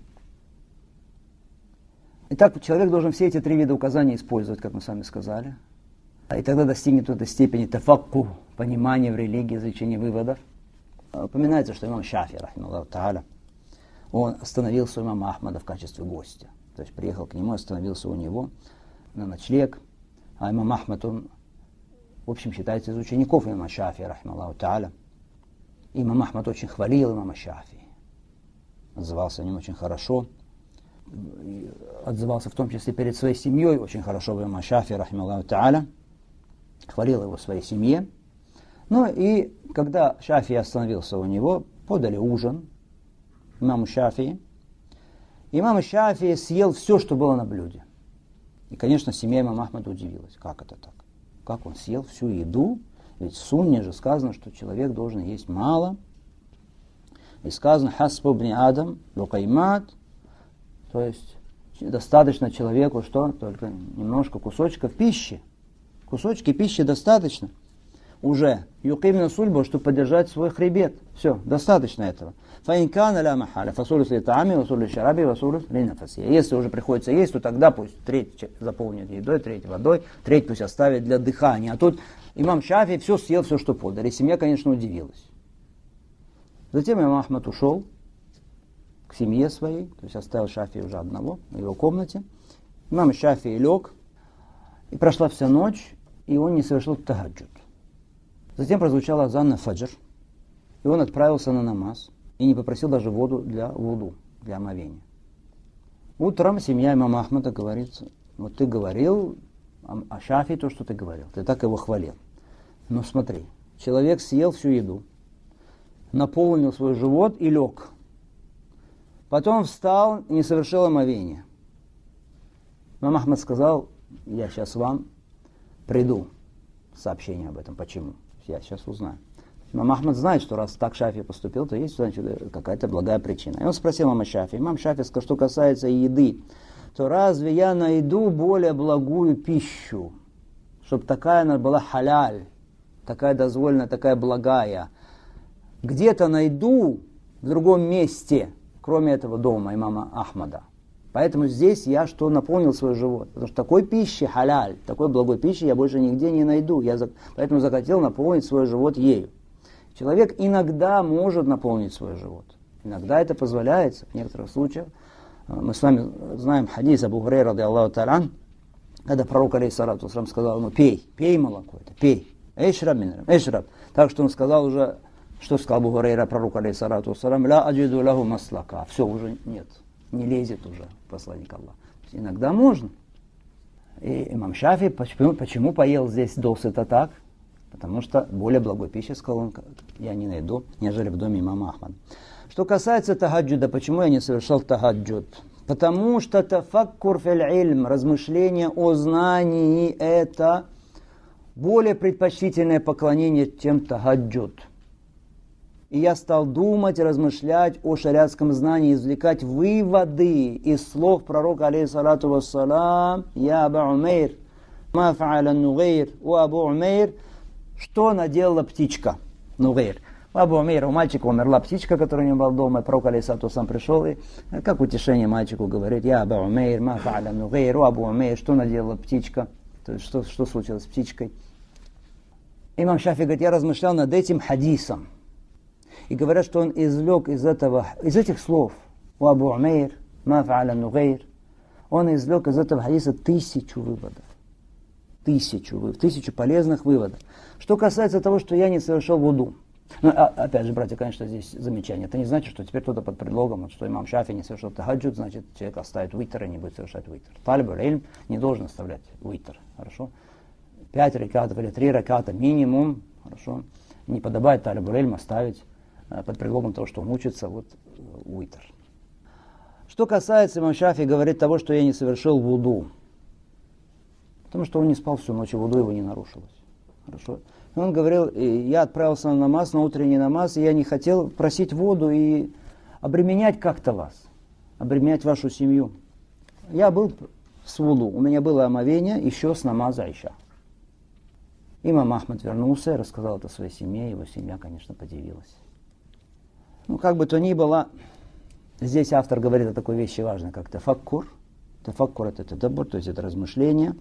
Итак, человек должен все эти 3 вида указаний использовать, как мы с вами сказали. И тогда достигнет этой степени тафакку, понимания в религии, извлечения выводов. Упоминается, что имам Шафи, рахималлаху тааля, он остановился у имама Ахмада в качестве гостя. То есть приехал к нему, остановился у него на ночлег. А имам Ахмад, он, в общем, считается из учеников имама Шафи, рахималлаху тааля. Имам Ахмад очень хвалил имама Шафи. Отзывался о нем очень хорошо. Отзывался в том числе перед своей семьей очень хорошо в имама Шафи, рахималлаху тааля. Хвалил его в своей семье. Ну и когда Шафии остановился у него, подали ужин имаму Шафии. Имам Шафии съел все, что было на блюде. И, конечно, семья имама Ахмада удивилась. Как это так? Как он съел всю еду? Ведь в сунне же сказано, что человек должен есть мало. И сказано «Хасбу бни Адам лукаймат», то есть достаточно человеку что? Только немножко кусочков пищи. Кусочки пищи достаточно. Уже юкимна сульбу, чтобы поддержать свой хребет. Все, достаточно этого. Фаинкана ля махаля, фасулю ли таами, фасулю шараби, фасулю ли нафаси. Если уже приходится есть, то тогда пусть треть заполнит едой, треть водой, треть пусть оставит для дыхания. А тут имам Шафии все съел, все, что подали. Семья, конечно, удивилась. Затем имам Ахмад ушел к семье своей, то есть оставил Шафии уже одного в его комнате. Имам Шафии лег, и прошла вся ночь, и он не совершил тахаджуд. Затем прозвучал азан на фаджр, и он отправился на намаз, и не попросил даже воду для вуду, для омовения. Утром семья имама Ахмада говорит: вот ты говорил о Шафии то, что ты говорил, ты так его хвалил. Но смотри, человек съел всю еду, наполнил свой живот и лег. Потом встал и не совершил омовение. Имам Ахмад сказал: я сейчас вам приду с сообщением об этом. Почему? Я сейчас узнаю. Имам Ахмад знает, что раз так Шафии поступил, то есть, значит, какая-то благая причина. И он спросил имама Шафии. Имам Шафии сказал, что касается еды, то разве я найду более благую пищу, чтобы такая она была халяль, такая дозволенная, такая благая, где-то найду в другом месте, кроме этого дома имама Ахмада. Поэтому здесь я что наполнил свой живот. Потому что такой пищи, халяль, такой благой пищи я больше нигде не найду. Поэтому захотел наполнить свой живот ею. Человек иногда может наполнить свой живот. Иногда это позволяется, в некоторых случаях. Мы с вами знаем хадис Абу Хурайра, ради Аллаху та'аля, когда пророк алейхиссалату вассалям сказал ему: пей молоко это, пей. Эшраб минрам, эшраб. Так что он сказал уже, что сказал Абу Хурайра пророку алейхиссалату вассалям: ля аджиду лаху маслака. Все, уже нет. Не лезет уже посланник Аллаха. Иногда можно. И имам Шафии почему поел здесь досыта так? Потому что более благой пищи, сказал он, я не найду, нежели в доме имама Ахмада. Что касается тахаджуда, почему я не совершал тахаджуд? Потому что тафаккур фил ильм, размышление о знании, это более предпочтительное поклонение, чем тахаджуд. И я стал думать, размышлять о шариатском знании, извлекать выводы из слов пророка, алейхиссалату вассалам: «Я Абу Умейр, ма фа'аля нугейр, у Абу Умейр, что наделала птичка?» Нугейр. У Абу Умейра, у мальчика умерла птичка, которая не была дома, и пророк, алейхиссалату вассалам, пришел, и как утешение мальчику говорит: «Я Абу Умейр, ма фа'аля нугейр, у Абу Умейр, что наделала птичка?» То есть, что случилось с птичкой? Имам Шафии говорит: я размышлял над этим хадисом. И говорят, что он извлек из этих слов у Абу Умейр, ма фа'аля нугейр, он извлек из этого хадиса 1000 выводов. 1000 полезных выводов. Что касается того, что я не совершал вуду. Ну, опять же, братья, конечно, здесь замечание. Это не значит, что теперь кто-то под предлогом, что имам Шафии не совершил тахаджуд, значит, человек оставит витр и не будет совершать витр. Талиб аль-илм не должен оставлять витр. Хорошо? 5 ракатов или 3 раката минимум. Хорошо? Не подобает талиб аль-илм оставить под предлогом того, что он учится, вот витр. Что касается имам Шафии, говорит того, что я не совершил вуду. Потому что он не спал всю ночь, и вуду его не нарушилось. Хорошо? И он говорил: я отправился на намаз, на утренний намаз, и я не хотел просить воду и обременять как-то вас, обременять вашу семью. Я был с вуду, у меня было омовение еще с намаза Иша. Имам Ахмад вернулся и рассказал это своей семье, его семья, конечно, подивилась. Ну, как бы то ни было, здесь автор говорит о такой вещи важной, как тафаккур. Тафаккур — это тадаббур, то есть это размышление.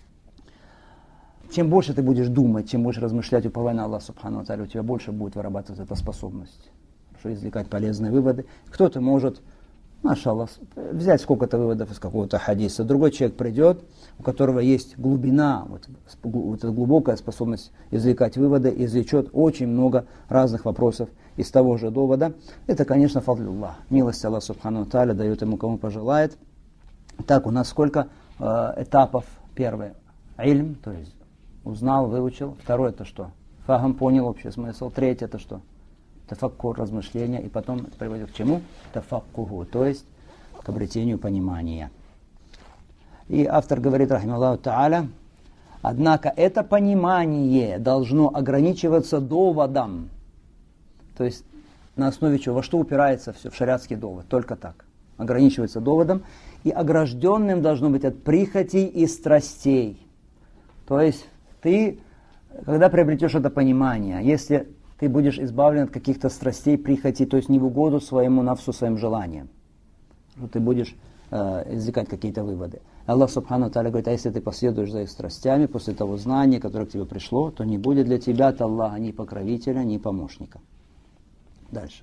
Чем больше ты будешь думать, чем больше размышлять, уповая на Аллаха субхану ва тааля, у тебя больше будет вырабатываться эта способность. Хорошо, извлекать полезные выводы. Кто-то может, машаллах, взять сколько-то выводов из какого-то хадиса. Другой человек придет, у которого есть глубина, вот эта глубокая способность извлекать выводы, извлечет очень много разных вопросов из того же довода. Это, конечно, фадлюллах. Милость Аллаха субхану ва тааля дает ему, кому пожелает. Так, у нас сколько этапов? Первый — ильм, то есть узнал, выучил. Второе — это что? Фахам понял общий смысл. Третье это что? Тафаккур, размышления. И потом это приводит к чему? Тафаккуху, то есть к обретению понимания. И автор говорит, рахималлаху та'аля, однако это понимание должно ограничиваться доводом. То есть на основе чего? Во что упирается все в шариатский довод? Только так. Ограничивается доводом. И огражденным должно быть от прихотей и страстей. То есть ты, когда приобретешь это понимание, если ты будешь избавлен от каких-то страстей, прихотей, то есть не в угоду своему нафсу, своим желаниям, ты будешь извлекать какие-то выводы. Аллах Субхану Тааля говорит, а если ты последуешь за их страстями, после того знания, которое к тебе пришло, то не будет для тебя от Аллаха ни покровителя, ни помощника. Дальше.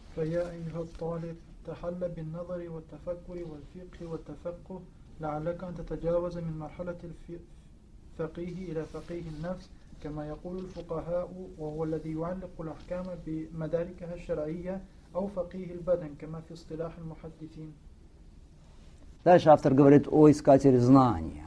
تحلى بالنظر والتفكر والفقه والتفقه لعلك أن تتجاوز من مرحلة الفقيه إلى فقيه النفس كما يقول الفقهاء وهو الذي يعلق الأحكام بمداركها الشرعية أو فقيه البدن كما في اصطلاح المحدثين. Дальше автор говорит о искателе знания.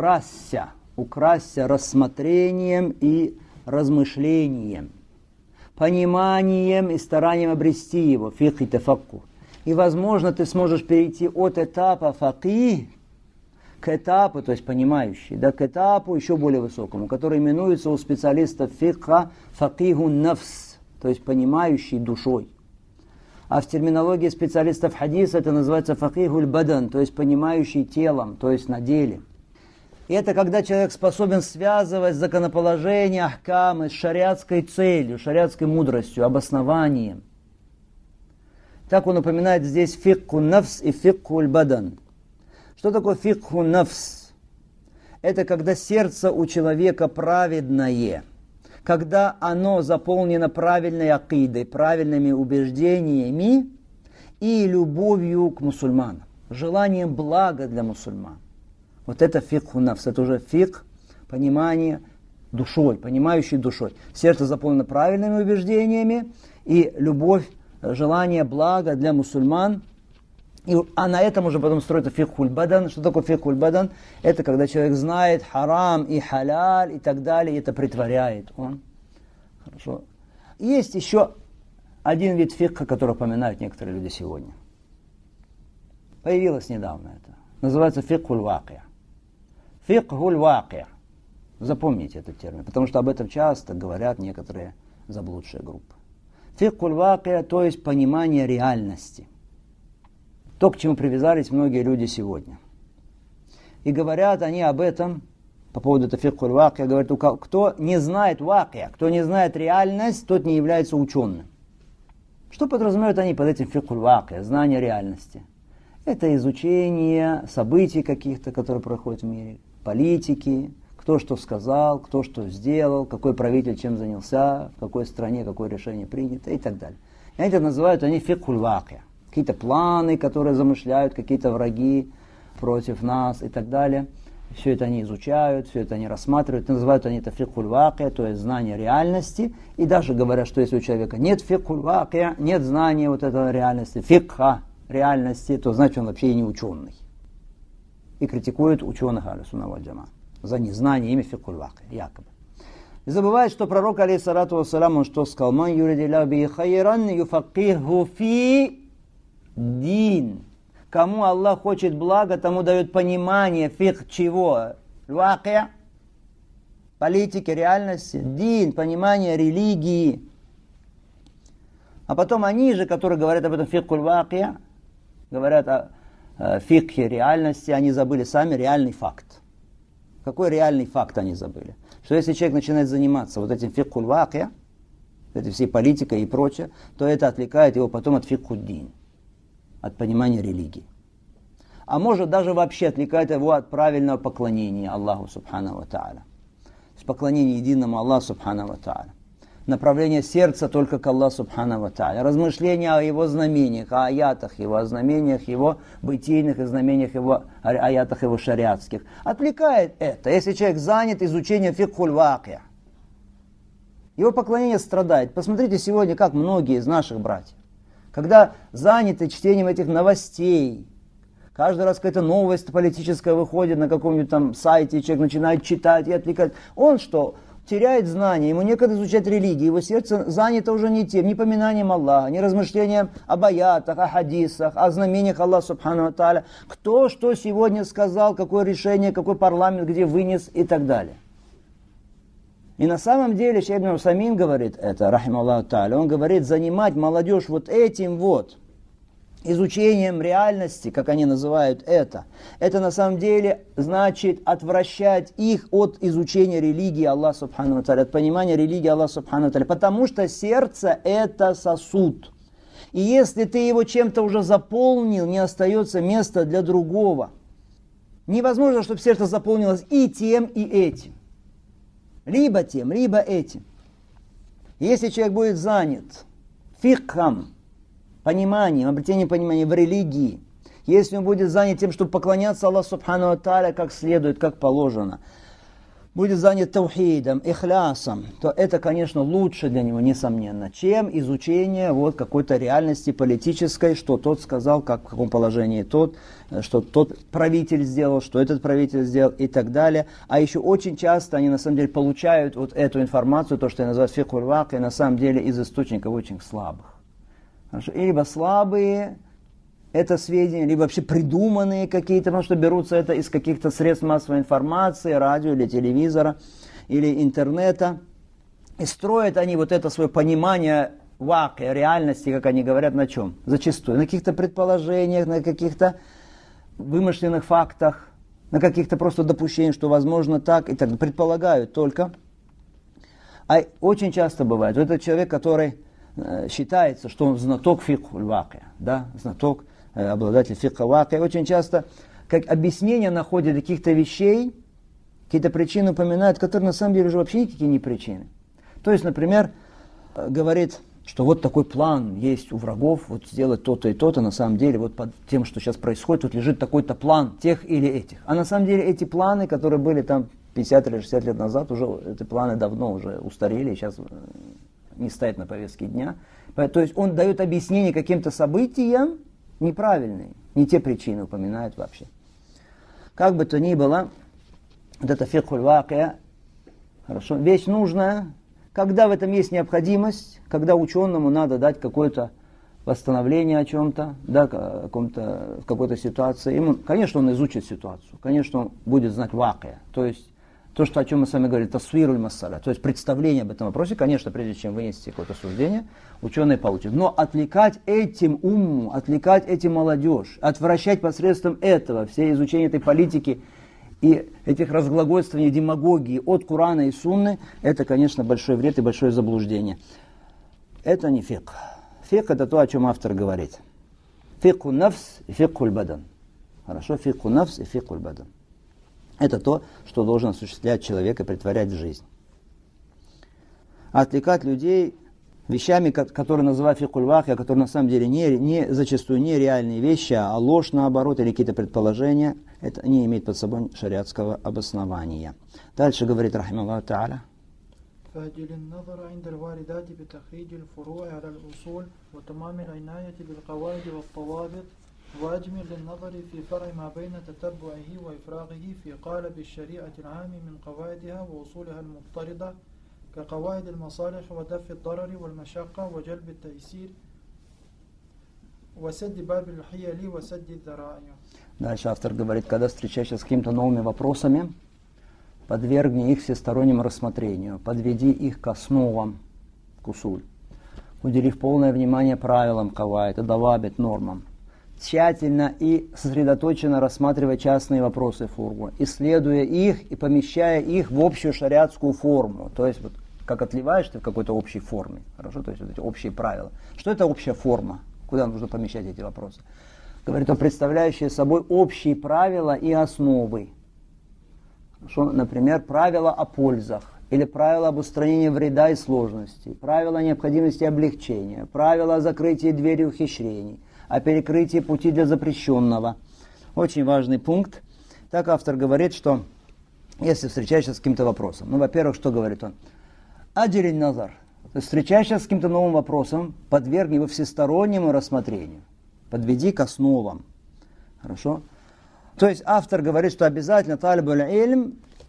Украсься рассмотрением и размышлением, пониманием и старанием обрести его, фикх и тафаккур. И, возможно, ты сможешь перейти от этапа факих к этапу, то есть понимающий, да, к этапу еще более высокому, который именуется у специалистов фикха факиху нафс, то есть понимающий душой. А в терминологии специалистов хадиса это называется факиху бадан, то есть понимающий телом, то есть на деле. И это когда человек способен связывать законоположение ахкамы с шариатской целью, шариатской мудростью, обоснованием. Так он упоминает здесь фикху нафс и фикху бадан. Что такое фикху нафс? Это когда сердце у человека праведное, когда оно заполнено правильной акидой, правильными убеждениями и любовью к мусульманам, желанием блага для мусульман. Вот это фикху нафс, это уже фикх, понимание душой, понимающий душой. Сердце заполнено правильными убеждениями и любовь, желание блага для мусульман. А на этом уже потом строится фикхуль бадан. Что такое фикхуль бадан? Это когда человек знает харам и халяль и так далее, и это притворяет он. Хорошо. Есть еще один вид фикха, который упоминают некоторые люди сегодня. Появилось недавно это. Называется фикхуль вакия. Фикхуль вакия. Запомните этот термин, потому что об этом часто говорят некоторые заблудшие группы. Фикхуль вакия, то есть понимание реальности. То, к чему привязались многие люди сегодня. И говорят они об этом, по поводу этого фикхуль вакия, говорят, кто не знает вакия, кто не знает реальность, тот не является ученым. Что подразумевают они под этим фикхуль вакия, знание реальности? Это изучение событий каких-то, которые происходят в мире, политики, кто что сказал, кто что сделал, какой правитель чем занялся, в какой стране какое решение принято и так далее. И это называют они фикхуль вакия. Какие-то планы, которые замышляют, какие-то враги против нас и так далее. Все это они изучают, все это они рассматривают. Называют они это фикхуль вакия, то есть знание реальности. И даже говорят, что если у человека нет фикхуль вакия, нет знания вот этого реальности, фикха реальности, то значит он вообще и не ученый. И критикуют ученых Ахлю-Сунна валь Джамаа за незнание ими фикхуль вакия, якобы. Не забывает, что пророк, алейхиссалату вассалам, он что сказал? «Ман юридилляху бихи хайран юфаккиху фи дин». Кому Аллах хочет блага, тому дает понимание фикх чего? Вакия, политики, реальности, дин, понимание религии. А потом они же, которые говорят об этом фикхуль вакия, говорят о фикхе реальности, они забыли сами реальный факт. Какой реальный факт они забыли? Что если человек начинает заниматься вот этим фикхуль вакия, этой всей политикой и прочее, то это отвлекает его потом от фикхуль дин, от понимания религии. А может даже вообще отвлекать его от правильного поклонения Аллаху Субхану ва Тааля. То есть поклонение единому Аллаху Субхану ва Тааля. Направление сердца только к Аллаху Субхану ва Тааля. Размышления о его знамениях, о аятах его, о знамениях его бытийных и знамениях его, аятах его шариатских. Отвлекает это. Если человек занят изучением фикхуль вакия, его поклонение страдает. Посмотрите сегодня, как многие из наших братьев, когда заняты чтением этих новостей, каждый раз какая-то новость политическая выходит на каком-нибудь там сайте, человек начинает читать и отвлекать. Он что? теряет знания, ему некогда изучать религию, его сердце занято уже не тем, не поминанием Аллаха, не размышлением об аятах, о хадисах, о знамениях Аллаха Субхану ва Тааля, кто что сегодня сказал, какое решение, какой парламент где вынес и так далее. И на самом деле Шейх Ибн Усаймин говорит это, рахималлаху тааля, он говорит, занимать молодежь вот этим вот изучением реальности, как они называют это на самом деле значит отвращать их от изучения религии Аллаха Субхану ва Тааля, от понимания религии Аллаха Субхану ва Тааля, потому что сердце это сосуд. И если ты его чем-то уже заполнил, не остается места для другого. Невозможно, чтобы сердце заполнилось и тем, и этим. Либо тем, либо этим. Если человек будет занят фикхом, пониманием, обретением понимания в религии, если он будет занят тем, чтобы поклоняться Аллаху Субхану ва Тааля как следует, как положено, будет занят таухидом, ихлясом, то это, конечно, лучше для него, несомненно, чем изучение вот какой-то реальности политической, что тот сказал, как, в каком положении тот, что тот правитель сделал, что этот правитель сделал и так далее. А еще очень часто они на самом деле получают вот эту информацию, то, что я называю фикхуль ваки, на самом деле из источников очень слабых. Хорошо? И либо слабые это сведения, либо вообще придуманные какие-то, потому что берутся это из каких-то средств массовой информации, радио или телевизора, или интернета. И строят они вот это свое понимание ваки, реальности, как они говорят, на чем? Зачастую на каких-то предположениях, на каких-то вымышленных фактах, на каких-то просто допущениях, что возможно так, и так предполагают только. А очень часто бывает, вот этот человек, который считается, что он знаток фикхуль ваки, да, знаток, обладатель фикха ваки, очень часто как объяснение находит каких-то вещей, какие-то причины упоминают, которые на самом деле уже вообще никакие не причины. То есть, например, говорит, что вот такой план есть у врагов, вот сделать то-то и то-то, на самом деле вот под тем, что сейчас происходит, тут лежит такой-то план тех или этих. А на самом деле эти планы, которые были там 50 или 60 лет назад, уже эти планы давно уже устарели, сейчас не стоят на повестке дня. То есть он дает объяснение каким-то событиям, неправильные, не те причины упоминают вообще. Как бы то ни было, вот это фикхуль вакия, хорошо, вещь нужная, когда в этом есть необходимость, когда ученому надо дать какое-то восстановление о чем-то, да, в какой-то ситуации. Ему, конечно, он изучит ситуацию, конечно, он будет знать вакия, то есть то, что, о чем мы с вами говорили, тасвируль массаля, то есть представление об этом вопросе, конечно, прежде чем вынести какое-то суждение, ученые получат. Но отвлекать этим умму, отвлекать этим молодежь, отвращать посредством этого, все изучение этой политики и этих разглагольствований, демагогии от Корана и Сунны, это, конечно, большой вред и большое заблуждение. Это не фикх. Фикх это то, о чем автор говорит. Фикху нафс и фикхуль бадан. Хорошо, фикху нафс и фикхуль бадан. Это то, что должен осуществлять человек и претворять в жизнь. Отвлекать людей вещами, которые называют фикхуль вакия, которые на самом деле зачастую не реальные вещи, а ложь наоборот, или какие-то предположения, это не имеет под собой шариатского обоснования. Дальше говорит, рахималлаху тааля. فأجل النظر عند الواردات بتخريج الفروع على الأصول وتمام العناية بالقواعد والضوابط وأجمل للنظر في فرع ما بين تتبعه وإفراغه في قالب الشريعة العام من قواعدها وأصولها المضطردة كقواعد المصالح ودفع الضرر والمشقة وجلب التيسير وسد باب الحيل وسد الذرائع. Дальше автор говорит, когда встречаешься с какими-то новыми вопросами, подвергни их всестороннему рассмотрению, подведи их к основам, к усуль, уделив полное внимание правилам кавайд, давабит, нормам. Тщательно и сосредоточенно рассматривая частные вопросы фургу, исследуя их и помещая их в общую шариатскую форму. То есть, вот, как отливаешь ты в какой-то общей форме. Хорошо? То есть, вот эти общие правила. Что это общая форма? Куда нужно помещать эти вопросы? Говорит, он представляющие собой общие правила и основы. Хорошо? Например, правила о пользах. Или правила об устранении вреда и сложностей. Правила о необходимости облегчения. Правила о закрытии двери ухищрений. О перекрытии пути для запрещенного. Очень важный пункт. Так автор говорит, что если встречаешься с каким-то вопросом, ну, во-первых, что говорит он? Аджилин назар. То есть встречаешься с каким-то новым вопросом, подвергни его всестороннему рассмотрению. Подведи к основам. Хорошо? То есть автор говорит, что обязательно талибуль ильм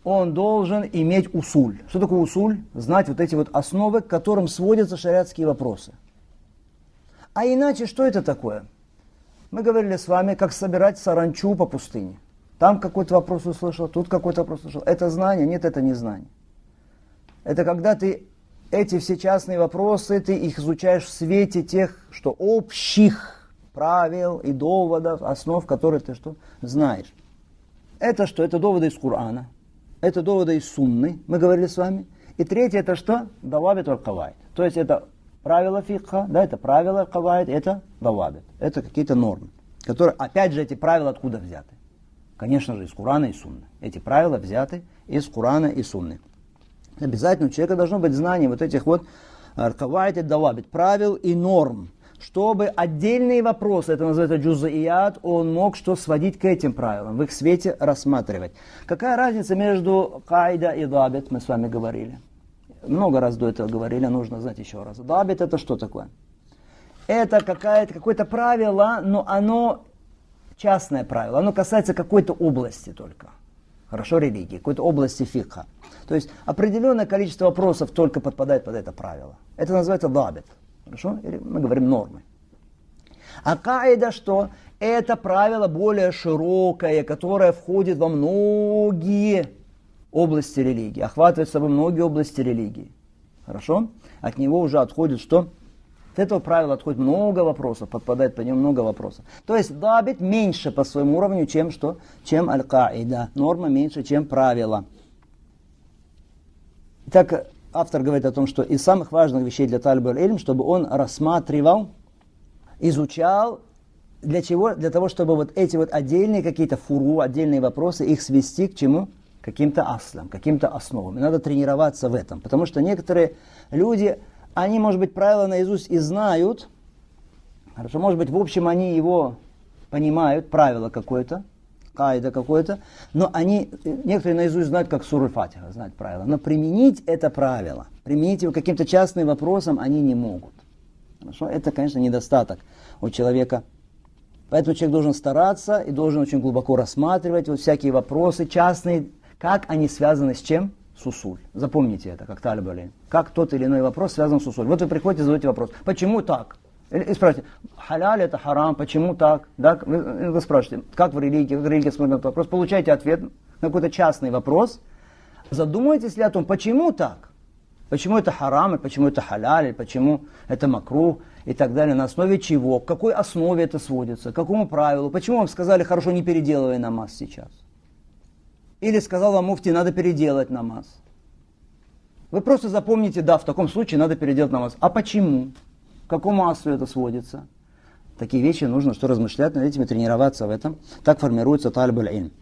он должен иметь усуль. Что такое усуль? Знать вот эти вот основы, к которым сводятся шариатские вопросы. А иначе что это такое? Мы говорили с вами, как собирать саранчу по пустыне. Там какой-то вопрос услышал, тут какой-то вопрос услышал. Это знание? Нет, это не знание. Это когда ты эти все частные вопросы, ты их изучаешь в свете тех, что общих правил и доводов, основ, которые ты что знаешь. Это что? Это доводы из Корана. Это доводы из Сунны, мы говорили с вами. И третье это что? Давабит аль-кавайд. То есть это правила фикха, да, это правила кавайд, это давабит. Это какие-то нормы, которые, опять же, эти правила откуда взяты? Конечно же, из Корана и Сунны. Эти правила взяты из Корана и Сунны. Обязательно у человека должно быть знание вот этих вот аль-кавайд и давабит, правил и норм, чтобы отдельные вопросы, это называется джузаият, он мог что сводить к этим правилам, в их свете рассматривать. Какая разница между кайда и дабит, мы с вами говорили. Много раз до этого говорили, нужно знать еще раз. Дабит это что такое? Это какое-то правило, но оно частное правило, оно касается какой-то области только. Хорошо, религии, какой-то области фикха. То есть определенное количество вопросов только подпадает под это правило. Это называется дабит. Хорошо? Или мы говорим нормы. А каида что? Это правило более широкое, которое входит во многие области религии, охватывает собой многие области религии. Хорошо? От него уже отходит что? От этого правила отходит много вопросов, подпадает по нему много вопросов. То есть дабит меньше по своему уровню, чем что? Чем аль-каида. Норма меньше, чем правило. Итак, автор говорит о том, что из самых важных вещей для талиба аль-илм, чтобы он рассматривал, изучал, для чего? Для того, чтобы вот эти вот отдельные какие-то фуру, отдельные вопросы, их свести к чему? Каким-то аслам, каким-то основам. И надо тренироваться в этом. Потому что некоторые люди, они, может быть, правила наизусть и знают, хорошо, может быть, в общем, они его понимают, правило какое-то, каида какое-то, но они, некоторые наизусть знают, как суру Фатиха, знают правила. Но применить это правило, применить его к каким-то частным вопросам они не могут. Хорошо? Это, конечно, недостаток у человека. Поэтому человек должен стараться и должен очень глубоко рассматривать вот всякие вопросы частные, как они связаны с чем? С усуль. Запомните это, как талиб аль-илм. Как тот или иной вопрос связан с усуль. Вот вы приходите и задаете вопрос, почему так? И спрашиваете, халяль это харам, почему так? Да? Вы спрашиваете, как в религии, как религия смотрит на этот вопрос, получаете ответ на какой-то частный вопрос. Задумайтесь ли о том, почему так? Почему это харам, и почему это халяль, и почему это макрух, и так далее. На основе чего? К какой основе это сводится? К какому правилу? Почему вам сказали, хорошо, не переделывай намаз сейчас? Или сказал вам муфти, надо переделать намаз. Вы просто запомните, да, в таком случае надо переделать намаз. А почему? К какому аслу это сводится? Такие вещи нужно что размышлять над этим и тренироваться в этом. Так формируется талиб аль-илм.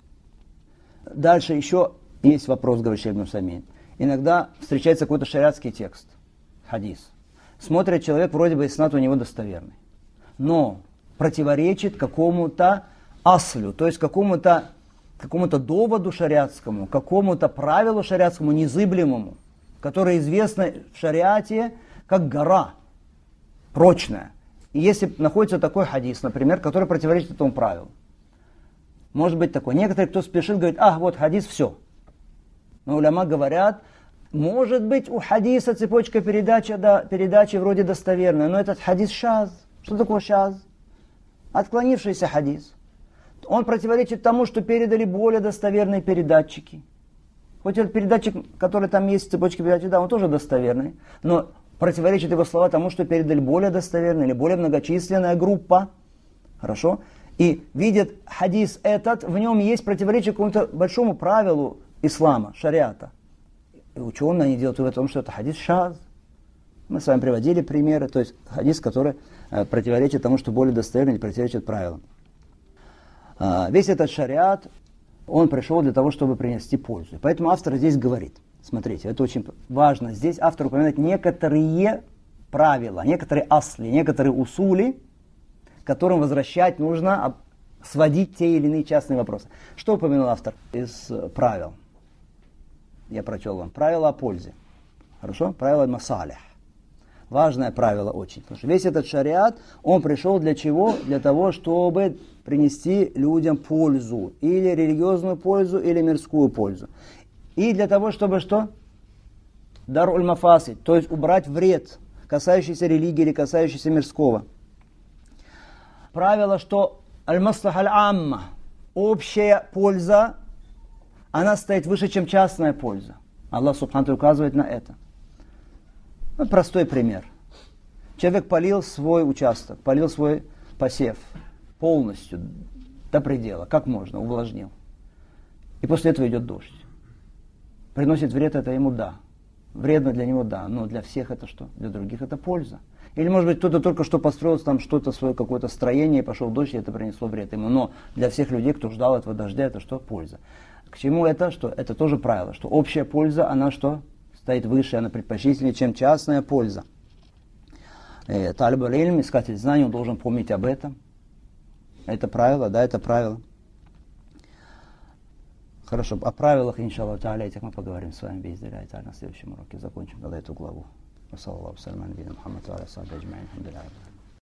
Дальше еще есть вопрос, говорит Шейх ибн Усаймин. Иногда встречается какой-то шариатский текст, хадис. Смотрит человек, вроде бы иснад у него достоверный. Но противоречит какому-то аслю, то есть какому-то доводу шариатскому, какому-то правилу шариатскому незыблемому, которое известно в шариате как гора, прочная. И если находится такой хадис, например, который противоречит этому правилу, может быть такой. Некоторые, кто спешит, говорят, вот хадис, все. Но уляма говорят, может быть у хадиса цепочка передачи вроде достоверная, но этот хадис шаз. Что такое шаз? Отклонившийся хадис. Он противоречит тому, что передали более достоверные передатчики. Хоть этот передатчик, который там есть в цепочке передачи, да, он тоже достоверный, но противоречит его слова тому, что передали более достоверная или более многочисленная группа. Хорошо? И видят хадис этот, в нем есть противоречие какому-то большому правилу ислама, шариата. И ученые они делают вывод о том, что это хадис шаз. Мы с вами приводили примеры, то есть хадис, который противоречит тому, что более достоверно, не противоречит правилам. Весь этот шариат, он пришел для того, чтобы принести пользу. Поэтому автор здесь говорит, смотрите, это очень важно, здесь автор упоминает некоторые правила, некоторые асли, некоторые усули, к которым возвращать нужно, сводить те или иные частные вопросы. Что упомянул автор из правил? Я прочел вам. Правила о пользе. Хорошо? Правила масалих. Важное правило очень. Потому что весь этот шариат, он пришел для чего? Для того, чтобы принести людям пользу. Или религиозную пользу, или мирскую пользу. И для того, чтобы что? Дар-уль мафасид, то есть убрать вред, касающийся религии или касающийся мирского. Правило, что аль-маслаха аль-амма, общая польза, она стоит выше, чем частная польза. Аллах субхану указывает на это. Простой пример. Человек полил свой участок, полил свой посев полностью, до предела, как можно, увлажнил. И после этого идет дождь. Приносит вред это ему, да. Вредно для него, да. Но для всех это что? Для других это польза. Или, может быть, кто-то только что построил там что-то, свое какое-то строение, и пошел дождь, и это принесло вред ему. Но для всех людей, кто ждал этого дождя, это что? Польза. К чему это? Что? Это тоже правило, что общая польза, она что? Стоит выше, она предпочтительнее, чем частная польза. Талиб аль-илм, искатель знаний, он должен помнить об этом. Это правило, да, это правило. Хорошо, о правилах, иншаллах, этих мы поговорим с вами на следующем уроке. Закончим тогда эту главу. Саллаллаху алейхи ва саллям, Мухаммад ва аля сахбихи аджмаин.